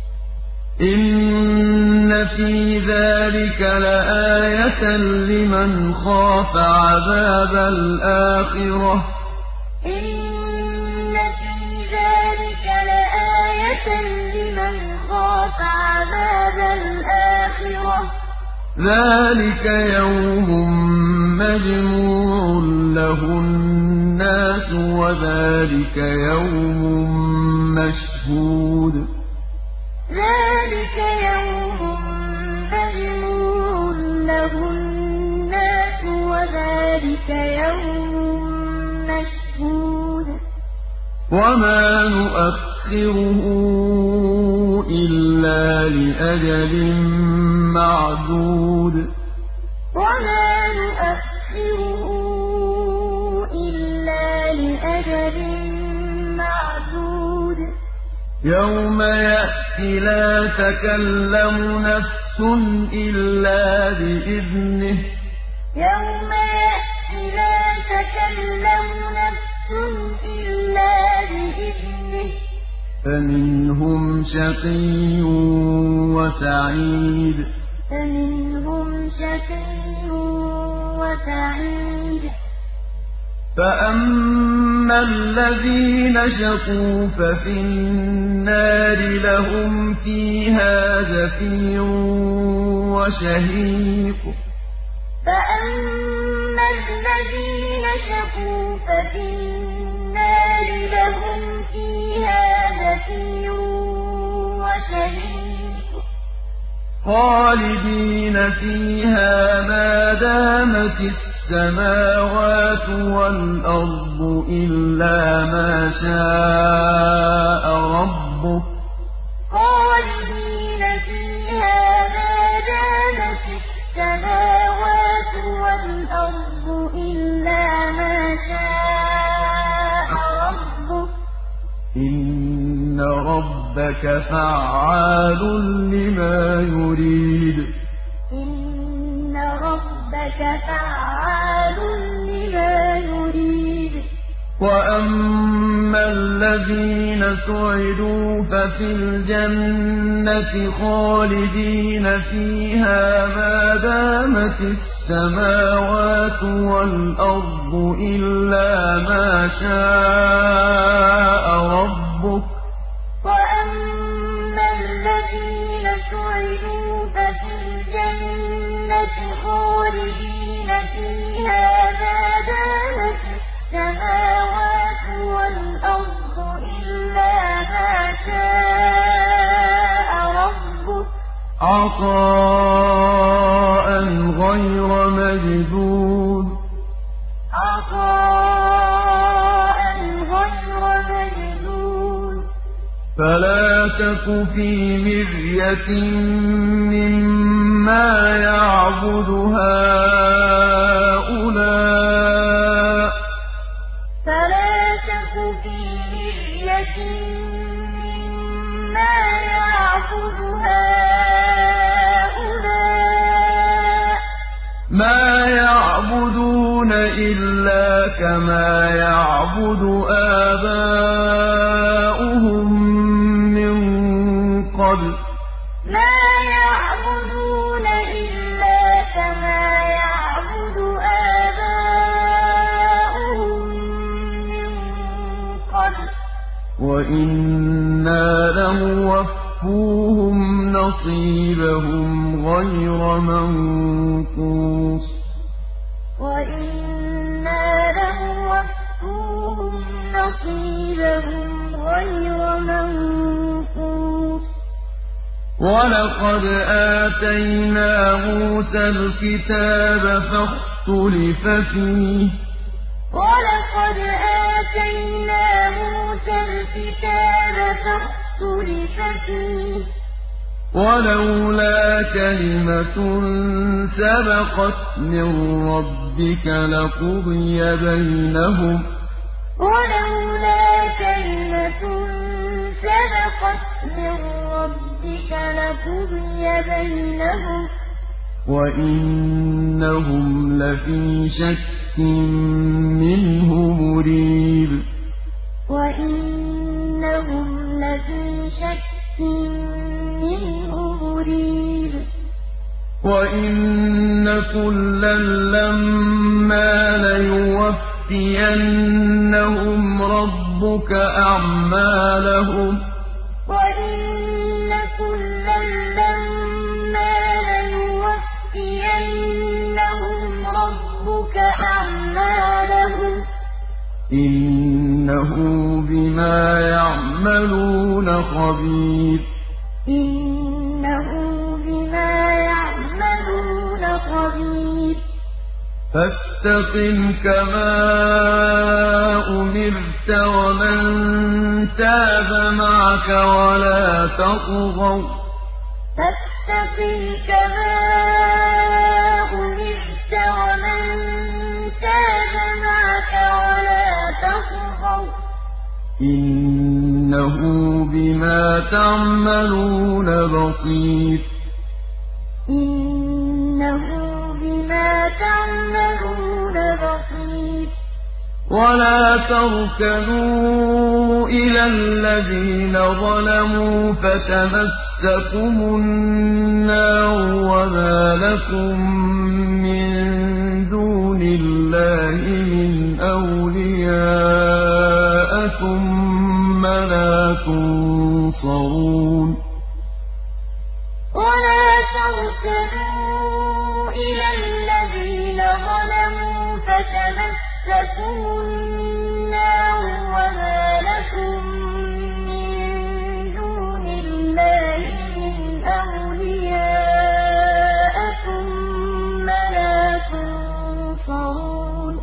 إِنَّ فِي ذَٰلِكَ لَآيَةً لِّمَنْ خَافَ عَذَابَ الْآخِرَةِ ۚ إِنَّ فِي ذَٰلِكَ لَآيَةً لِّمَنْ خَافَ عَذَابَ الْآخِرَةِ ۚ ذَٰلِكَ يَوْمٌ مَّجْمُوعٌ لَّهُ النَّاسُ وَذَٰلِكَ يَوْمٌ مَّشْهُودٌ ذَٰلِكَ يَوْمٌ مَّجْمُوعٌ لَّهُ النَّاسُ وَذَٰلِكَ يَوْمٌ مَّشْهُودٌ وَمَا نُؤَخِّرُهُ إِلَّا لِأَجَلٍ مَّعْدُودٍ وَمَا نُؤَخِّرُهُ إِلَّا لِأَجَلٍ مَّعْدُودٍ يَوْمَ يَأْتِ لَا تَكَلَّمُ نَفْسٌ إِلَّا بِإِذْنِهِ ۚ يَوْمَ يَأْتِ لَا تَكَلَّمُ نَفْسٌ إِلَّا بِإِذْنِهِ ۚ فمنهم شقي وسعيد فمنهم شقي وسعيد فأما الذين شقوا ففي النار لهم فيها زفير وشهيق فأما الذين شقوا ففي النار لهم فيها زفير وشهيق خالدين فيها ما دامت السماوات والأرض إلا ما شاء ربك خالدين فيها ما دامت السماوات والأرض إلا ما شاء ربك إن ربك فعال لما يريد إن ربك فعال لما يريد وأما الذين سعدوا ففي الجنة خالدين فيها ما دامت السماوات والأرض إلا ما شاء ربك وأما الذين سعدوا ففي الجنة خالدين فيها ما دامت السماوات والأرض إلا ما شاء ربك عطاء غير مجدود عطاء غير مجدود فلا تك في مرية مما يعبد هؤلاء فلا تك في مرية مما يعبد هؤلاء ما يعبدون إلا كما يعبد آباؤهم من قبل ما يعبدون إلا كما يعبد آباؤهم من قبل وإنا لموفوهم نصيبهم غير منقوص وإنا لموفوهم نصيبهم غير منقوص ولقد آتينا موسى الكتاب فاختلف فيه ولقد آتينا موسى الكتاب فاختلف فيه ولولا كلمة سبقت من ربك لقضي بينهم ولولا كلمة سبقت من ربك لقضي بينهم وإنهم لفي شك منه مريب وإنهم لفي شك منه مريب وإن كلا لما ليوفينهم ربك أعمالهم وإن كلا لما ليوفينهم ربك أعمالهم إنه بما يعملون خبير إنه بما يعملون خبير فاستقم كما أمرت ومن تاب معك ولا تطغوا فاستقم كما أمرت ومن تاب معك ولا تطغوا إنه بما تعملون بصير إنه بما تعملون بصير ولا تركنوا إلى الذين ظلموا فتمسكم النار وما لكم من دون الله من أولياء ثم لا تنصرون ولا تركنوا إلى الذين ظلموا فتمسكم النار وما لكم من دون الله من أولياء ثم لا تنصرون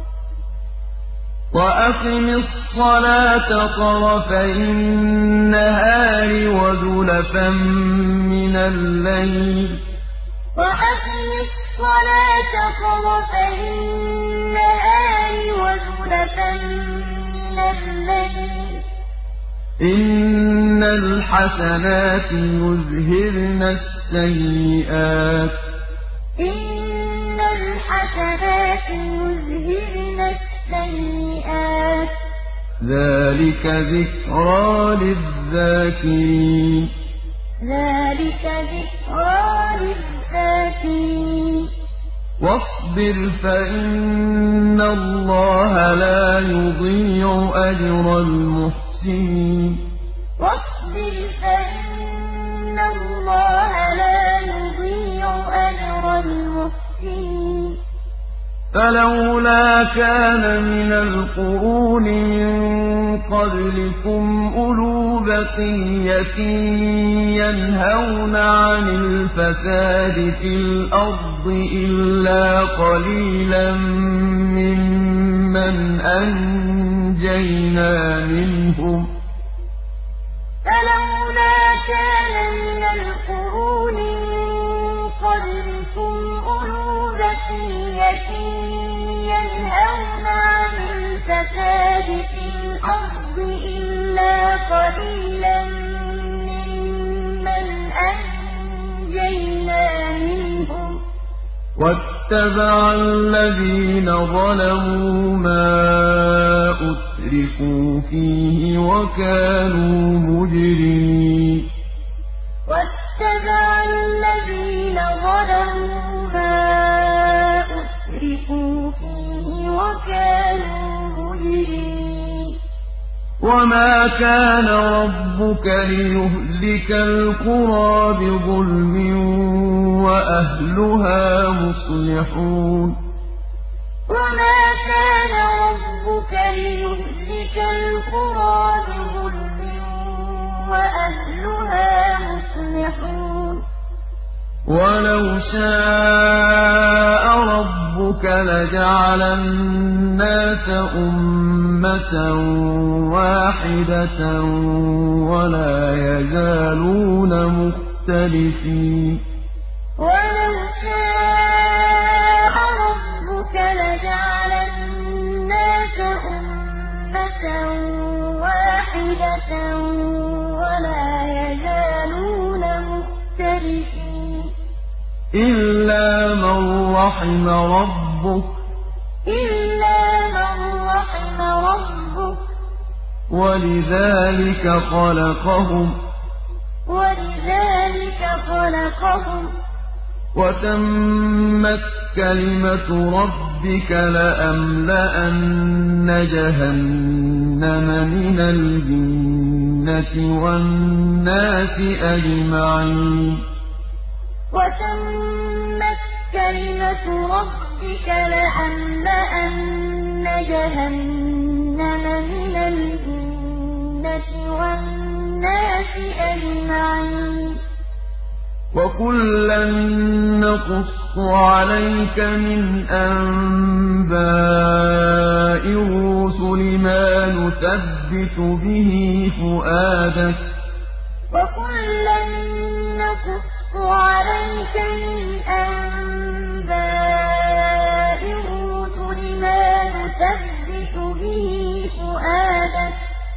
وأقم الصلاة طرفي النهار وزلفا من الليل وأقم الصلاة طرفي النهار وزلفا من الليل إن الحسنات يذهبن السيئات إن الحسنات يذهبن السيئات ذلك ذكرى للذاكرين ذلك ذكرى للذاكرين واصبر فإن الله لا يضيع أجر المحسنين واصبر فإن الله لا يضيع أجر المحسنين فلولا كان من القرون من قبلكم أولو بقية ينهون عن الفساد في الأرض إلا قليلا ممن أنجينا منهم فلولا كان من القرون من قبلكم أولو بقية ينهون عن الفساد في الأرض إلا قليلا ممن أنجينا منهم واتبع الذين ظلموا ما أترفوا فيه وكانوا مجرمين واتبع الذين ظلموا ما أترفوا فيه وكانوا مجرمين وما كان ربك ليهلك القرى بظلم وأهلها مصلحون وما كان ربك ليهلك القرى بظلم وأهلها مصلحون ولو شاء ربك لجعل الناس أمة واحدة ولا يزالون مختلفين ولو شاء ربك لجعل الناس أمة واحدة ولا يزالون مختلفين إلا من رحم ربك إلا من رحم ربك ولذلك خلقهم ولذلك خلقهم وتمت كلمة ربك لأملأن جهنم من الجنة والناس أجمعين وتمت كلمة ربك لأملأن جهنم من الجنة والناس أجمعين وكلا نقص عليك من أنباء الرسل ما نثبت به فؤادك وكلا نقص عليك من أنباء الرسل ما نثبت به فؤادك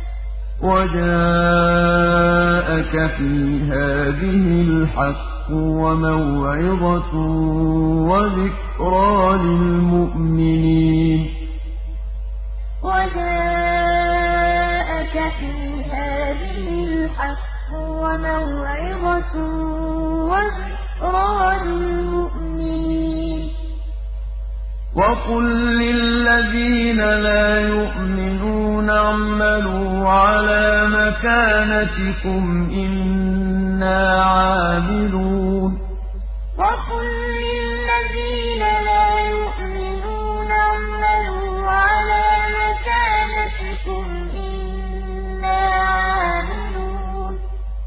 وجاءك في هذه الحق وموعظة وذكرى للمؤمنين وَجَاءَكَ فِي هَٰذِهِ الْحَقُّ وَمَوْعِظَةٌ وَذِكْرَىٰ لِلْمُؤْمِنِينَ وَقُل لِّلَّذِينَ لَا يُؤْمِنُونَ اعْمَلُوا عَلَىٰ مَكَانَتِكُمْ إِنَّا عَامِلُونَ وَقُل لِّلَّذِينَ لَا يُؤْمِنُونَ اعْمَلُوا عَلَىٰ مَكَانَتِكُمْ إِنَّا عَامِلُونَ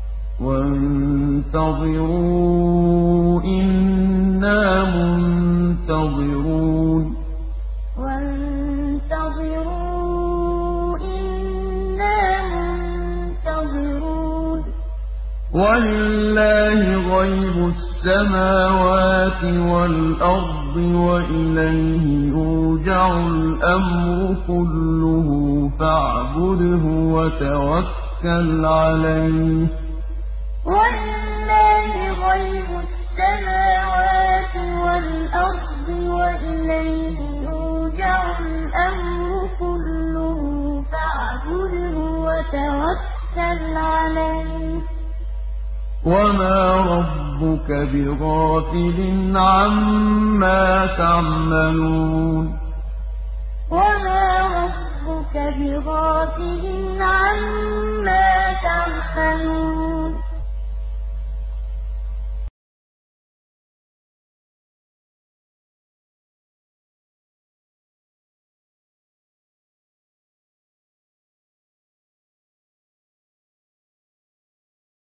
وَانتَظِرُوا إِنَّا مُنتَظِرُونَ وَانتَظِرُوا إِنَّا مُنتَظِرُونَ وَلِلَّهِ غَيْبُ السَّمَاوَاتِ وَالْأَرْضِ وَإِلَيْهِ يُرْجَعُ الْأَمْرُ كُلُّهُ فَاعْبُدْهُ وَتَوَكَّلْ عَلَيْهِ ۚ وَلِلَّهِ غَيْبُ السَّمَاوَاتِ وَالْأَرْضِ وَإِلَيْهِ يُرْجَعُ الْأَمْرُ كُلُّهُ فَاعْبُدْهُ وَتَوَكَّلْ عَلَيْهِ ۚ وَمَا رَبُّكَ بِغَافِلٍ عَمَّا تَعْمَلُونَ وَمَا رَبُّكَ بِغَافِلٍ عَمَّا تَعْمَلُونَ